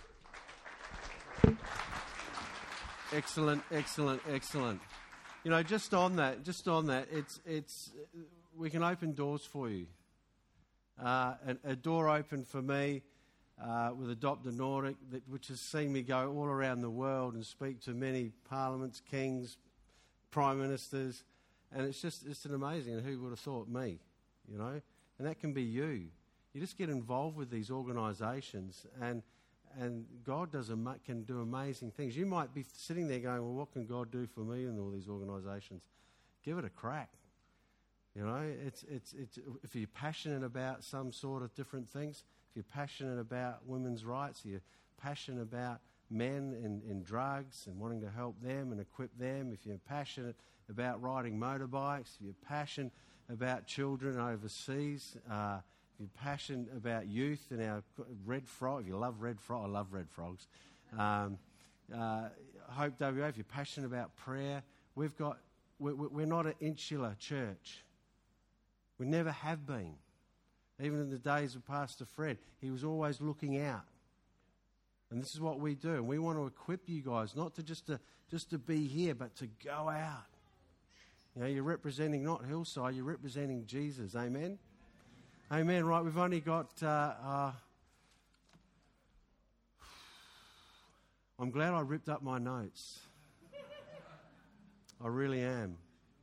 [SPEAKER 2] Excellent, excellent, excellent. You know, just on that, just on that, it's it's we can open doors for you. Uh, a, a door opened for me uh, with Adopt a Nordic, that, which has seen me go all around the world and speak to many parliaments, kings, prime ministers, and it's just it's an amazing. And who would have thought me? You know, and that can be you. You just get involved with these organisations, and and God does ama- can do amazing things. You might be sitting there going, well, what can God do for me in all these organisations? Give it a crack. You know, it's it's it's if you're passionate about some sort of different things, if you're passionate about women's rights, if you're passionate about men in, in drugs and wanting to help them and equip them, if you're passionate about riding motorbikes, if you're passionate about children overseas, uh, if you're passionate about youth and our Red Frog, if you love Red Frog, I love Red Frogs. Um, uh, Hope W A, if you're passionate about prayer, we've got, we're, we're not an insular church. We never have been. Even in the days of Pastor Fred, he was always looking out. And this is what we do. And we want to equip you guys, not to just to just to be here, but to go out. You know, you're representing not Hillside, you're representing Jesus. Amen? Amen. Right, we've only got... Uh, uh, I'm glad I ripped up my notes. I really am.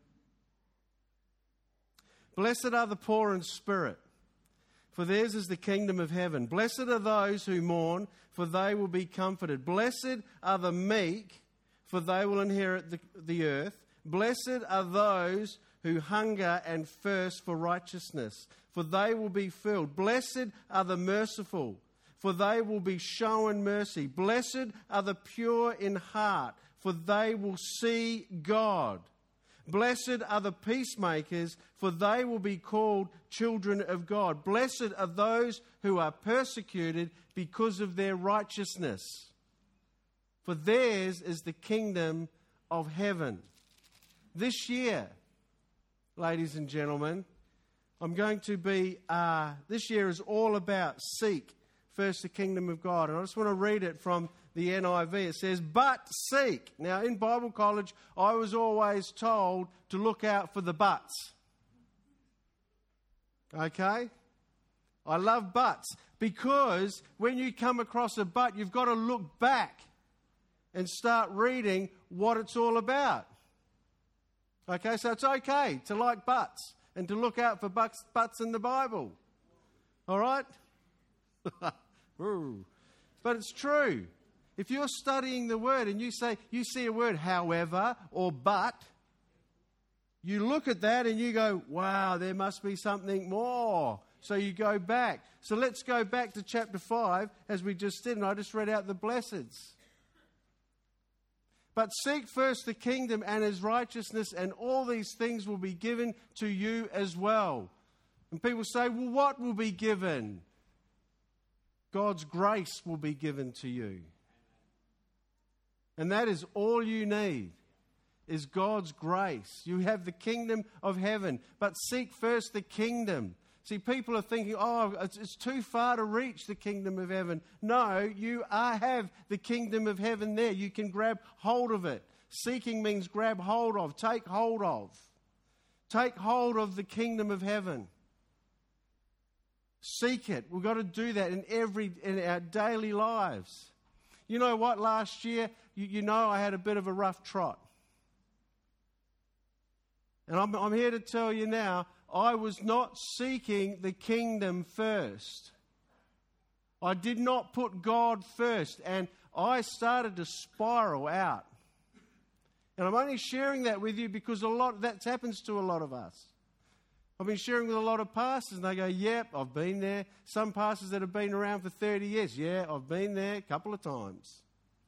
[SPEAKER 2] Blessed are the poor in spirit, for theirs is the kingdom of heaven. Blessed are those who mourn, for they will be comforted. Blessed are the meek, for they will inherit the, the earth. Blessed are those who hunger and thirst for righteousness, for they will be filled. Blessed are the merciful, for they will be shown mercy. Blessed are the pure in heart, for they will see God. Blessed are the peacemakers, for they will be called children of God. Blessed are those who are persecuted because of their righteousness, for theirs is the kingdom of heaven. This year, ladies and gentlemen, I'm going to be, uh, this year is all about seek first the kingdom of God. And I just want to read it from the N I V. It says, but seek. Now, in Bible college, I was always told to look out for the buts. Okay? I love buts because when you come across a but, you've got to look back and start reading what it's all about. Okay, so it's okay to like buts and to look out for buts, buts in the Bible. All right? But it's true. If you're studying the word and you say, you see a word, however, or but, you look at that and you go, wow, there must be something more. So you go back. So let's go back to chapter five, as we just did, and I just read out the blesseds. But seek first the kingdom and his righteousness, and all these things will be given to you as well. And people say, well, what will be given? God's grace will be given to you. And that is all you need, is God's grace. You have the kingdom of heaven, but seek first the kingdom. See, people are thinking, oh, it's, it's too far to reach the kingdom of heaven. No, you are, have the kingdom of heaven there. You can grab hold of it. Seeking means grab hold of, take hold of. Take hold of the kingdom of heaven. Seek it. We've got to do that in every in our daily lives. You know what? Last year, you, you know I had a bit of a rough trot. And I'm, I'm here to tell you now, I was not seeking the kingdom first. I did not put God first, and I started to spiral out. And I'm only sharing that with you because a lot that happens to a lot of us. I've been sharing with a lot of pastors, and they go, yep, I've been there. Some pastors that have been around for thirty years, yeah, I've been there a couple of times.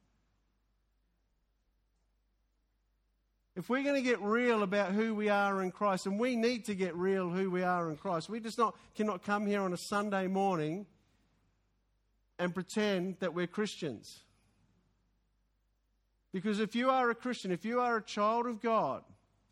[SPEAKER 2] If we're going to get real about who we are in Christ, and we need to get real who we are in Christ, we just not cannot come here on a Sunday morning and pretend that we're Christians. Because if you are a Christian, if you are a child of God,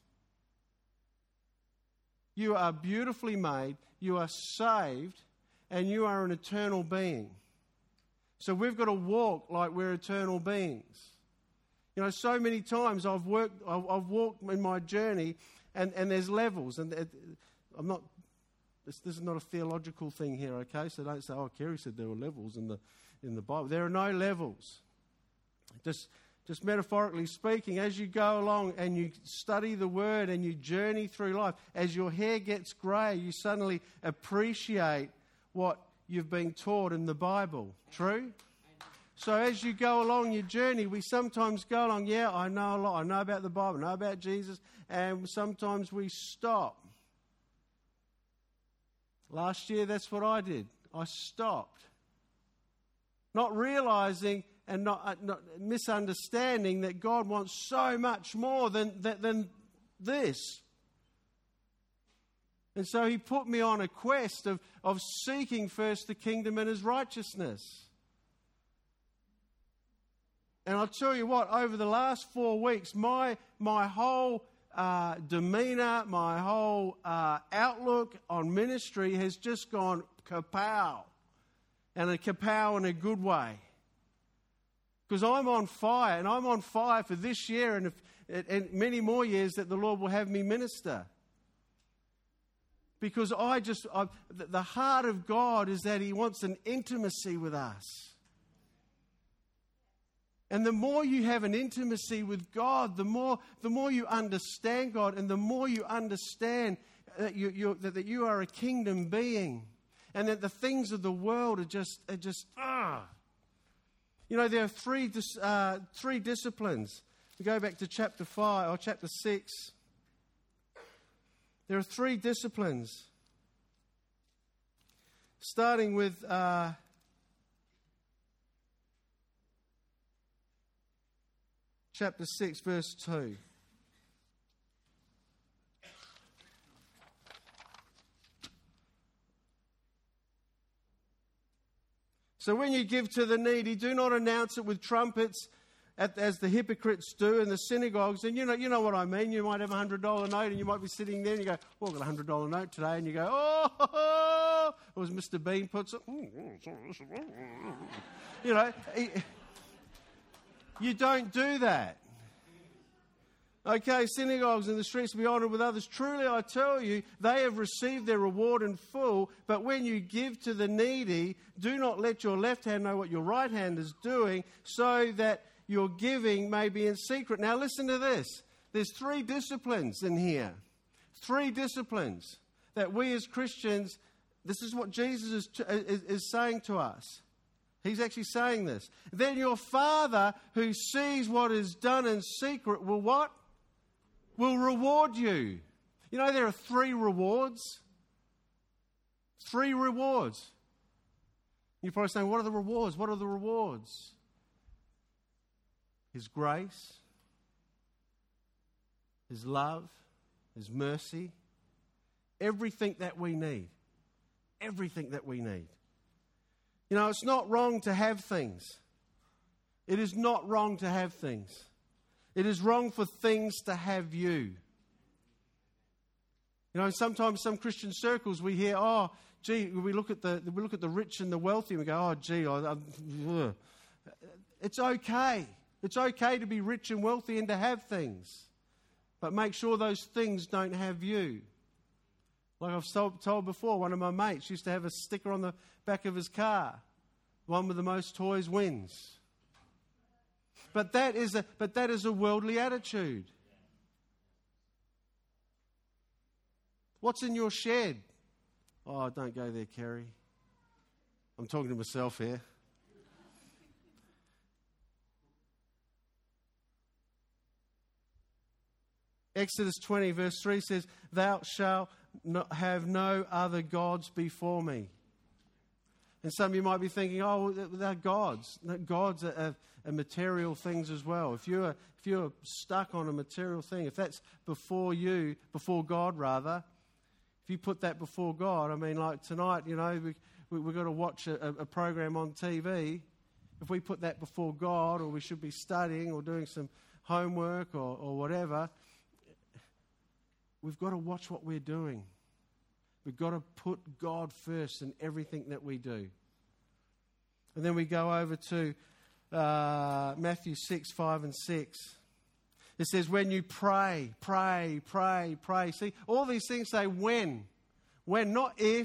[SPEAKER 2] you are beautifully made, you are saved, and you are an eternal being. So we've got to walk like we're eternal beings. You know, so many times I've worked, I've, I've walked in my journey, and, and there's levels. And it, I'm not. This, this is not a theological thing here, okay? So don't say, "Oh, Kerry said there were levels in the in the Bible." There are no levels. Just, just metaphorically speaking, as you go along and you study the Word and you journey through life, as your hair gets grey, you suddenly appreciate what you've been taught in the Bible. True? So as you go along your journey, we sometimes go along, yeah, I know a lot. I know about the Bible, I know about Jesus, and sometimes we stop. Last year, that's what I did. I stopped. Not realizing and not, uh, not misunderstanding that God wants so much more than, than, than this. And so he put me on a quest of, of seeking first the kingdom and his righteousness. And I'll tell you what, over the last four weeks, my my whole uh, demeanour, my whole uh, outlook on ministry has just gone kapow. And a kapow in a good way. Because I'm on fire, and I'm on fire for this year and, if, and many more years that the Lord will have me minister. Because I just, I, the heart of God is that he wants an intimacy with us. And the more you have an intimacy with God, the more the more you understand God, and the more you understand that you, you, that, that you are a kingdom being, and that the things of the world are just are just ah. You know, there are three uh, three disciplines. We go back to chapter five or chapter six. There are three disciplines, starting with. Uh, Chapter six, verse two. So when you give to the needy, do not announce it with trumpets at, as the hypocrites do in the synagogues. And you know, you know what I mean. You might have a one hundred dollars note and you might be sitting there and you go, well, I've got a one hundred dollars note today. And you go, oh, oh, oh. Or as Mister Bean puts it, you know, you don't do that. Okay, synagogues and the streets to be honoured with others. Truly I tell you, they have received their reward in full. But when you give to the needy, do not let your left hand know what your right hand is doing, so that your giving may be in secret. Now listen to this. There's three disciplines in here. Three disciplines that we as Christians, this is what Jesus is, is, is saying to us. He's actually saying this. Then your Father who sees what is done in secret will what? Will reward you. You know, there are three rewards. Three rewards. You're probably saying, what are the rewards? What are the rewards? His grace, his love, his mercy, everything that we need. Everything that we need. You know, it's not wrong to have things. It is not wrong to have things. It is wrong for things to have you. You know, sometimes some Christian circles we hear, oh, gee, we look at the we look at the rich and the wealthy and we go, oh, gee, I, I, ugh. It's okay. It's okay to be rich and wealthy and to have things. But make sure those things don't have you. Like I've told, told before, one of my mates used to have a sticker on the back of his car. One with the most toys wins. But that is a, but that is a worldly attitude. What's in your shed? Oh, don't go there, Kerry. I'm talking to myself here. Exodus twenty verse three says, "Thou shalt not have no other gods before me." And some of you might be thinking, oh, they're gods. Gods are, are material things as well. If you're, if you're stuck on a material thing, if that's before you, before God rather, if you put that before God, I mean, like tonight, you know, we, we, we've got to watch a, a program on T V. If we put that before God, or we should be studying or doing some homework or, or whatever, we've got to watch what we're doing. We've got to put God first in everything that we do. And then we go over to uh, Matthew six, five and six. It says, when you pray, pray, pray, pray. See, all these things say when. When, not if.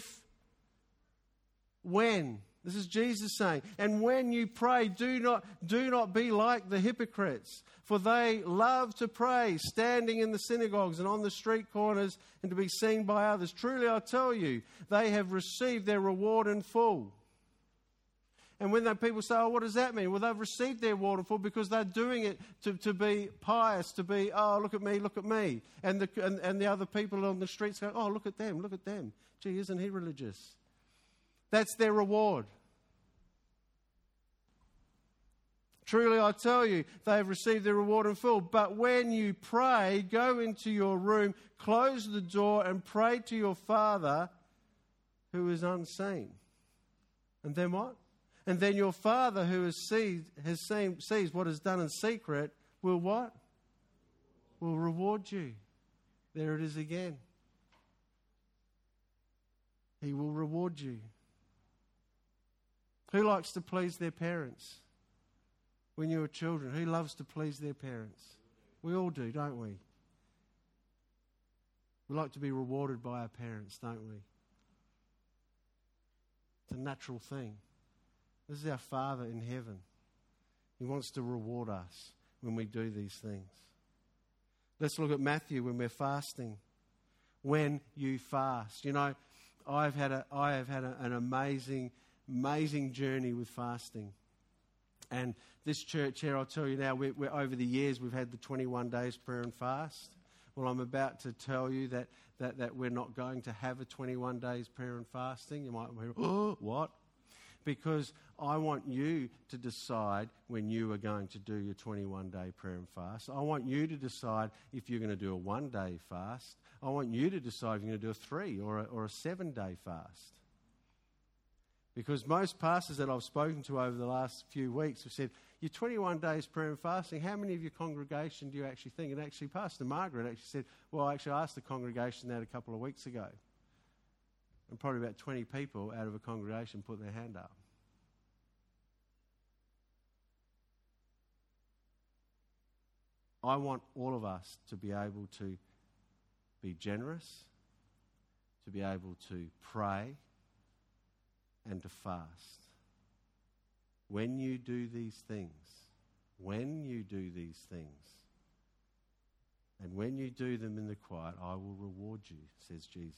[SPEAKER 2] When. This is Jesus saying. And when you pray, do not, do not be like the hypocrites, for they love to pray, standing in the synagogues and on the street corners, and to be seen by others. Truly, I tell you, they have received their reward in full. And when the people say, oh, what does that mean? Well, they've received their reward in full because they're doing it to, to be pious, to be, oh, look at me, look at me. And the, and, and the other people on the streets go, oh, look at them, look at them. Gee, isn't he religious? That's their reward. Truly, I tell you, they have received their reward in full. But when you pray, go into your room, close the door, and pray to your Father who is unseen. And then what? And then your Father who has seen, has seen, sees what is done in secret will what? Will reward you. There it is again. He will reward you. Who likes to please their parents? When you were children, who loves to please their parents? We all do, don't we? We like to be rewarded by our parents, don't we? It's a natural thing. This is our Father in heaven. He wants to reward us when we do these things. Let's look at Matthew when we're fasting. When you fast. You know, I've had a, I have had a, an amazing, amazing journey with fasting. And this church here, I'll tell you now, we're, we're, over the years we've had the twenty-one days prayer and fast. Well, I'm about to tell you that, that, that we're not going to have a twenty-one days prayer and fasting. You might be, oh, what? Because I want you to decide when you are going to do your twenty-one day prayer and fast. I want you to decide if you're going to do a one-day fast. I want you to decide if you're going to do a three or a, or a seven-day fast. Because most pastors that I've spoken to over the last few weeks have said, your twenty-one days prayer and fasting, how many of your congregation do you actually think? And actually, Pastor Margaret actually said, well, I actually asked the congregation that a couple of weeks ago. And probably about twenty people out of a congregation put their hand up. I want all of us to be able to be generous, to be able to pray, and to fast. When you do these things, when you do these things, and when you do them in the quiet, I will reward you, says Jesus.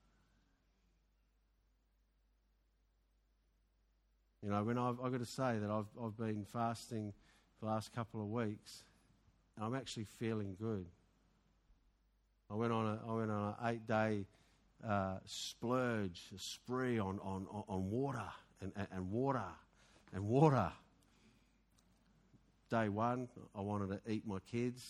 [SPEAKER 2] You know, when I've, I've got to say that I've, I've been fasting for the last couple of weeks, and I'm actually feeling good. I went on a, I went on an eight-day uh, splurge, a spree on, on, on water and, and, and water and water. Day one, I wanted to eat my kids.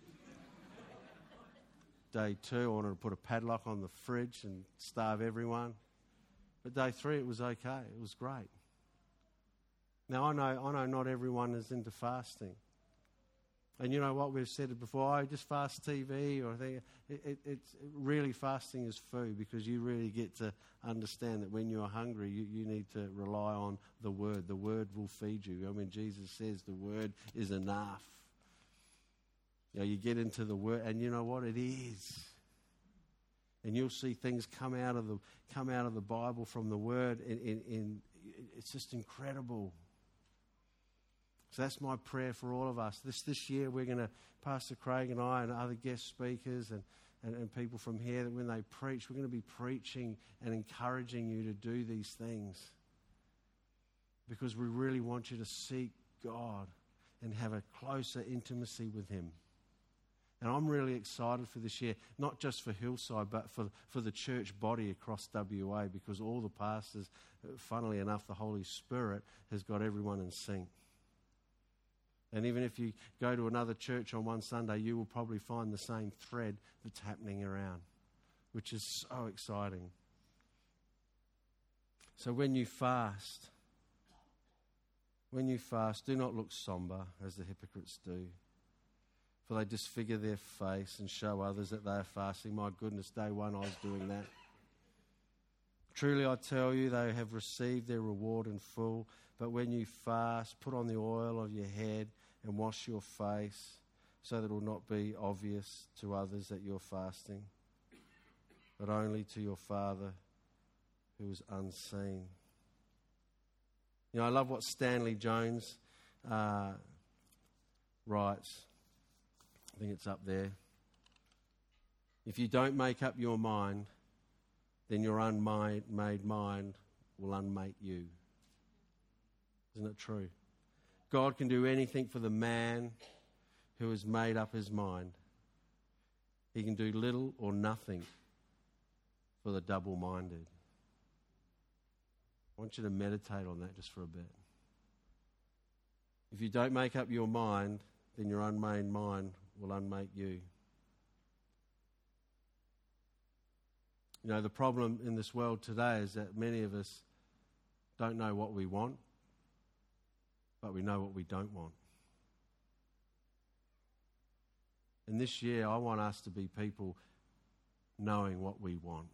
[SPEAKER 2] Day two, I wanted to put a padlock on the fridge and starve everyone. But day three, it was okay. It was great. Now, I know, I know not everyone is into fasting. And you know what, we've said it before, oh, just fast T V or anything. It, it, it's really fasting is food, because you really get to understand that when you're hungry, you, you need to rely on the Word. The Word will feed you. I mean, Jesus says the Word is enough. You know, you get into the Word, and you know what, it is. And you'll see things come out of the come out of the Bible from the Word. In, in, in it's just incredible. So that's my prayer for all of us. This this year we're going to, Pastor Craig and I and other guest speakers and, and, and people from here, that when they preach, we're going to be preaching and encouraging you to do these things. Because we really want you to seek God and have a closer intimacy with Him. And I'm really excited for this year, not just for Hillside, but for, for the church body across W A, because all the pastors, funnily enough, the Holy Spirit has got everyone in sync. And even if you go to another church on one Sunday, you will probably find the same thread that's happening around, which is so exciting. So when you fast, when you fast, do not look somber as the hypocrites do, for they disfigure their face and show others that they are fasting. My goodness, day one I was doing that. Truly I tell you, they have received their reward in full. But when you fast, put on the oil of your head and wash your face, so that it will not be obvious to others that you're fasting, but only to your Father who is unseen. You know, I love what Stanley Jones uh, writes. I think it's up there. If you don't make up your mind, then your unmade mind will unmake you. Isn't it true? God can do anything for the man who has made up his mind. He can do little or nothing for the double-minded. I want you to meditate on that just for a bit. If you don't make up your mind, then your unmade mind will unmake you. You know, the problem in this world today is that many of us don't know what we want, but we know what we don't want. And this year, I want us to be people knowing what we want.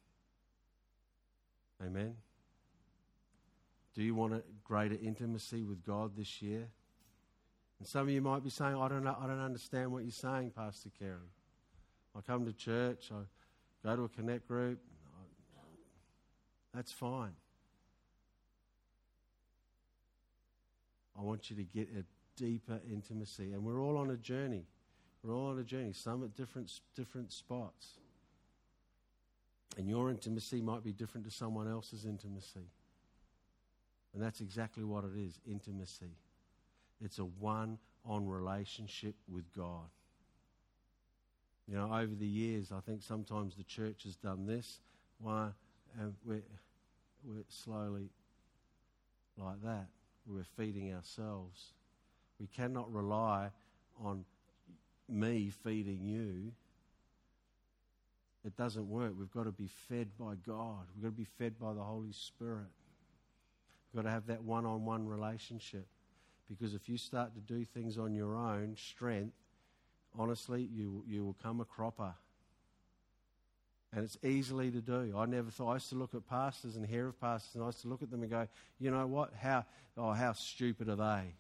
[SPEAKER 2] Amen? Do you want a greater intimacy with God this year? And some of you might be saying, I don't know, I don't understand what you're saying, Pastor Kerry. I come to church, I go to a connect group. That's fine. I want you to get a deeper intimacy. And we're all on a journey. We're all on a journey, some at different different spots. And your intimacy might be different to someone else's intimacy. And that's exactly what it is, intimacy. It's a one-on relationship with God. You know, over the years, I think sometimes the church has done this. Why? And we're, we're slowly like that. We're feeding ourselves. We cannot rely on me feeding you. It doesn't work. We've got to be fed by God. We've got to be fed by the Holy Spirit. We've got to have that one-on-one relationship. Because if you start to do things on your own strength, honestly, you you will come a cropper. And it's easily to do. I never thought, I used to look at pastors and hear of pastors, and I used to look at them and go, you know what, how, oh, how stupid are they?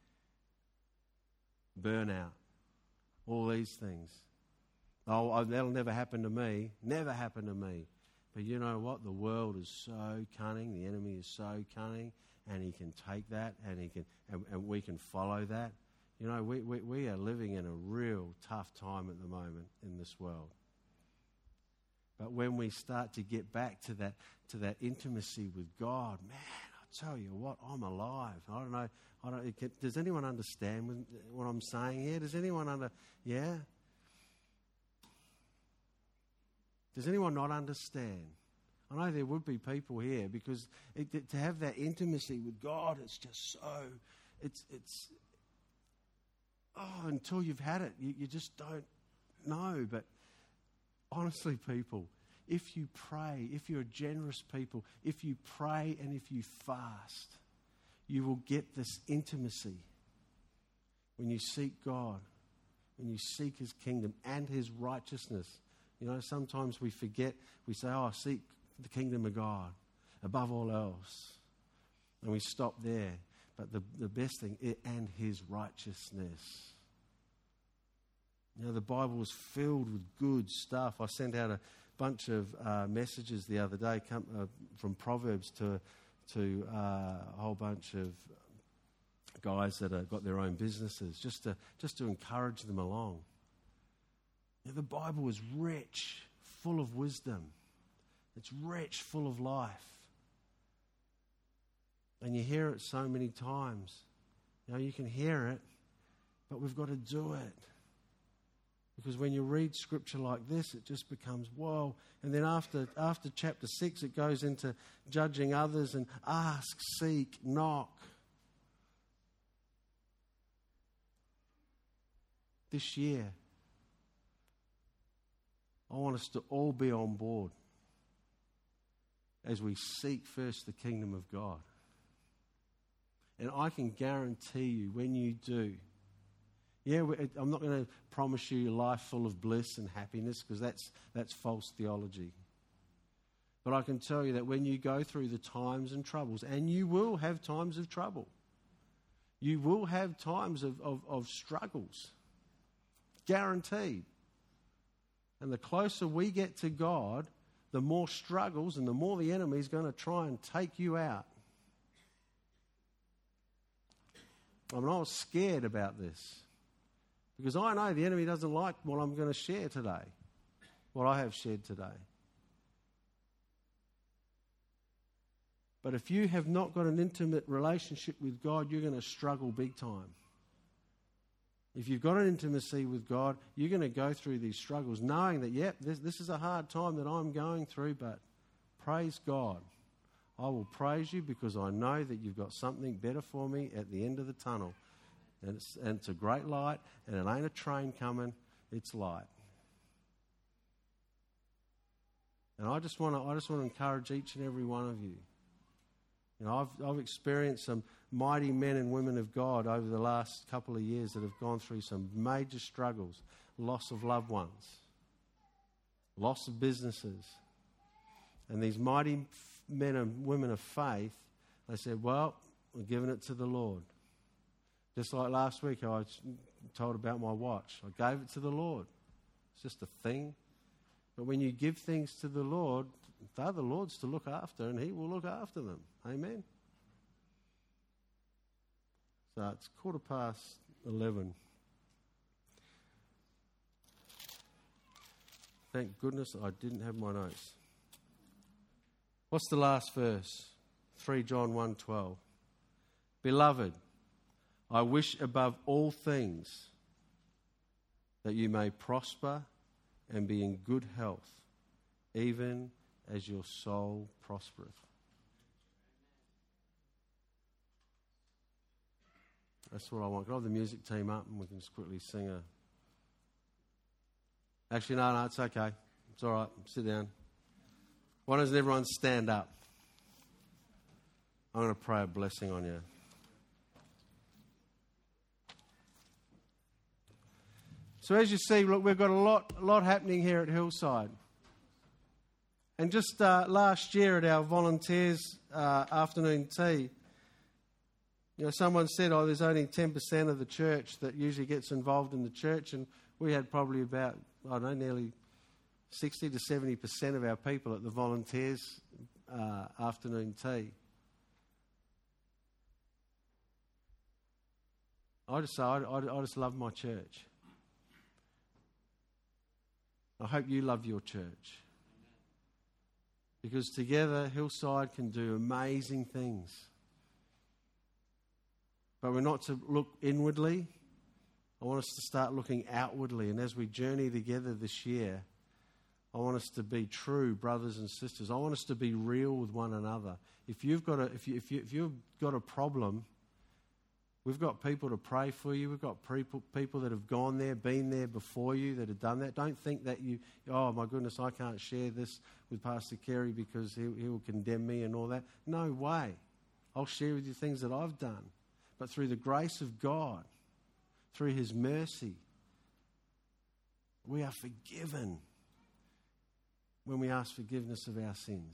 [SPEAKER 2] Burnout. All these things. Oh, that'll never happen to me. Never happen to me. But you know what? The world is so cunning. The enemy is so cunning. And he can take that and he can, and, and we can follow that. You know, we, we, we are living in a real tough time at the moment in this world. But when we start to get back to that to that intimacy with God, man, I tell you what, I'm alive. I don't know. I don't. It, does anyone understand what I'm saying here? Does anyone under? Yeah. Does anyone not understand? I know there would be people here because it, to have that intimacy with God, it's just so. It's it's. Oh, until you've had it, you, you just don't know. But honestly, people, if you pray, if you're generous people, if you pray and if you fast, you will get this intimacy. when you seek God, when you seek his kingdom and his righteousness. You know, sometimes we forget, we say, oh, seek the kingdom of God above all else. And we stop there. But the, the best thing, it, and his righteousness. You know, the Bible is filled with good stuff. I sent out a bunch of uh, messages the other day come, uh, from Proverbs to, to uh, a whole bunch of guys that have got their own businesses, just to, just to encourage them along. You know, the Bible is rich, full of wisdom. It's rich, full of life. And you hear it so many times. You know, you can hear it, but we've got to do it. Because when you read scripture like this, it just becomes, whoa. And then after, after chapter six, it goes into judging others and ask, seek, knock. This year, I want us to all be on board as we seek first the kingdom of God. And I can guarantee you, when you do, yeah, I'm not going to promise you a life full of bliss and happiness, because that's, that's false theology. But I can tell you that when you go through the times and troubles, and you will have times of trouble, you will have times of, of, of struggles, guaranteed. And the closer we get to God, the more struggles and the more the enemy is going to try and take you out. I mean, I was scared about this because I know the enemy doesn't like what I'm going to share today, what I have shared today. But if you have not got an intimate relationship with God, you're going to struggle big time. If you've got an intimacy with God, you're going to go through these struggles knowing that, yep, this, this is a hard time that I'm going through, but praise God. I will praise you because I know that you've got something better for me at the end of the tunnel. And it's, and it's a great light, and it ain't a train coming, it's light. And I just want to I just want to encourage each and every one of you. You know, I've I've experienced some mighty men and women of God over the last couple of years that have gone through some major struggles, loss of loved ones, loss of businesses. And these mighty men and women of faith, they said, well, we're giving it to the Lord. Just like last week, I was told about my watch. I gave it to the Lord. It's just a thing. But when you give things to the Lord, they're the Lord's to look after, and he will look after them. Amen? So it's quarter past eleven. Thank goodness I didn't have my notes. What's the last verse? Three John one twelve. Beloved, I wish above all things that you may prosper and be in good health, even as your soul prospereth. That's what I want. Can I have the music team up and we can just quickly sing a... Actually, no, no, it's okay. It's all right. Sit down. Why doesn't everyone stand up? I'm going to pray a blessing on you. So as you see, look, we've got a lot, a lot happening here at Hillside. And just uh, last year at our volunteers uh, afternoon tea, you know, someone said, oh, there's only ten percent of the church that usually gets involved in the church, and we had probably about, I don't know, nearly sixty to seventy percent of our people at the volunteers uh, afternoon tea. I just say, I, I, I just love my church. I hope you love your church. Because together, Hillside can do amazing things. But we're not to look inwardly. I want us to start looking outwardly. And as we journey together this year, I want us to be true brothers and sisters. I want us to be real with one another. If you've got a, if you, if you, if you've got a problem, we've got people to pray for you. We've got people, people that have gone there, been there before you, that have done that. Don't think that you, oh my goodness, I can't share this with Pastor Kerry because he, he will condemn me and all that. No way. I'll share with you things that I've done. But through the grace of God, through his mercy. We are forgiven when we ask forgiveness of our sins.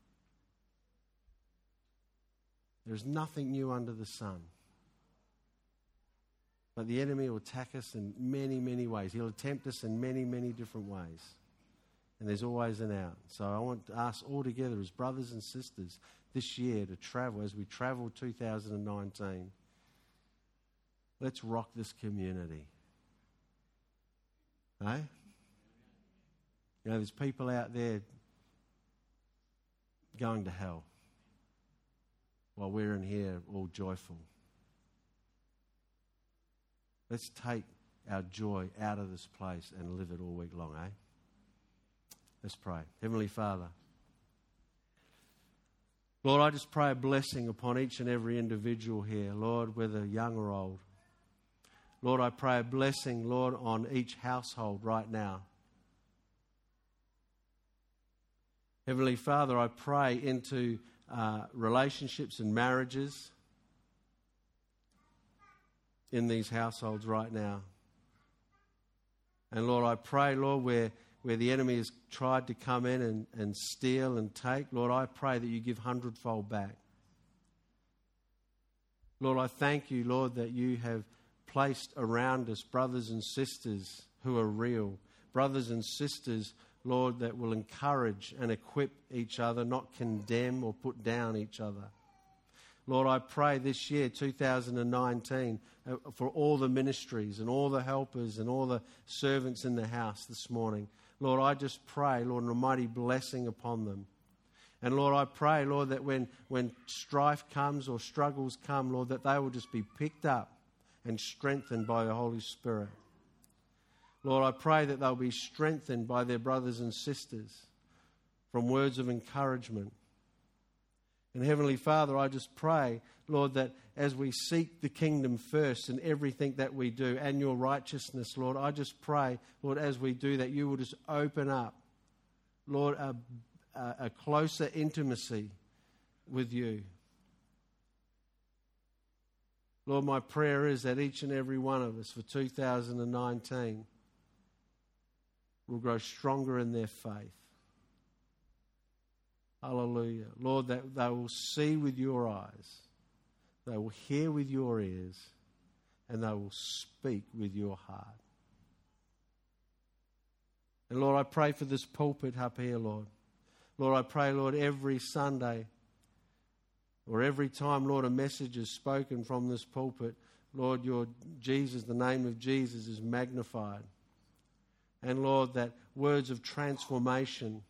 [SPEAKER 2] There is nothing new under the sun. But the enemy will attack us in many, many ways. He'll tempt us in many, many different ways. And there's always an out. So I want to ask all together as brothers and sisters this year to travel, as we travel two thousand nineteen, let's rock this community. Eh? You know, there's people out there going to hell while we're in here all joyful. Let's take our joy out of this place and live it all week long, eh? Let's pray. Heavenly Father, Lord, I just pray a blessing upon each and every individual here, Lord, whether young or old. Lord, I pray a blessing, Lord, on each household right now. Heavenly Father, I pray into uh, relationships and marriages in these households right now. And Lord, I pray, Lord, where, where the enemy has tried to come in and, and steal and take, Lord, I pray that you give hundredfold back. Lord, I thank you, Lord, that you have placed around us brothers and sisters who are real, brothers and sisters, Lord, that will encourage and equip each other, not condemn or put down each other. Lord, I pray this year, two thousand nineteen, uh, for all the ministries and all the helpers and all the servants in the house this morning. Lord, I just pray, Lord, a mighty blessing upon them. And Lord, I pray, Lord, that when, when strife comes or struggles come, Lord, that they will just be picked up and strengthened by the Holy Spirit. Lord, I pray that they'll be strengthened by their brothers and sisters from words of encouragement. And Heavenly Father, I just pray, Lord, that as we seek the kingdom first in everything that we do and your righteousness, Lord, I just pray, Lord, as we do that, you will just open up, Lord, a, a closer intimacy with you. Lord, my prayer is that each and every one of us for two thousand nineteen will grow stronger in their faith. Hallelujah. Lord, that they will see with your eyes, they will hear with your ears, and they will speak with your heart. And Lord, I pray for this pulpit up here, Lord. Lord, I pray, Lord, every Sunday or every time, Lord, a message is spoken from this pulpit, Lord, your Jesus, the name of Jesus is magnified. And Lord, that words of transformation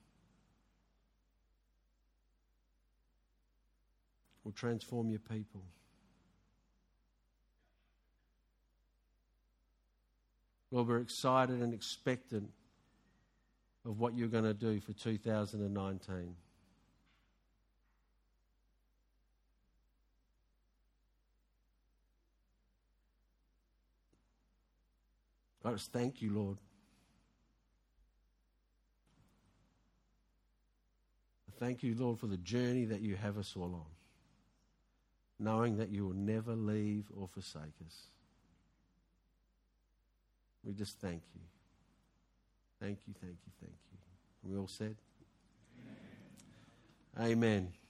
[SPEAKER 2] will transform your people. Lord, we're excited and expectant of what you're going to do for two thousand nineteen. I just thank you, Lord. I thank you, Lord, for the journey that you have us all on, knowing that you will never leave or forsake us. We just thank you. Thank you, thank you, thank you. We all said? Amen. Amen.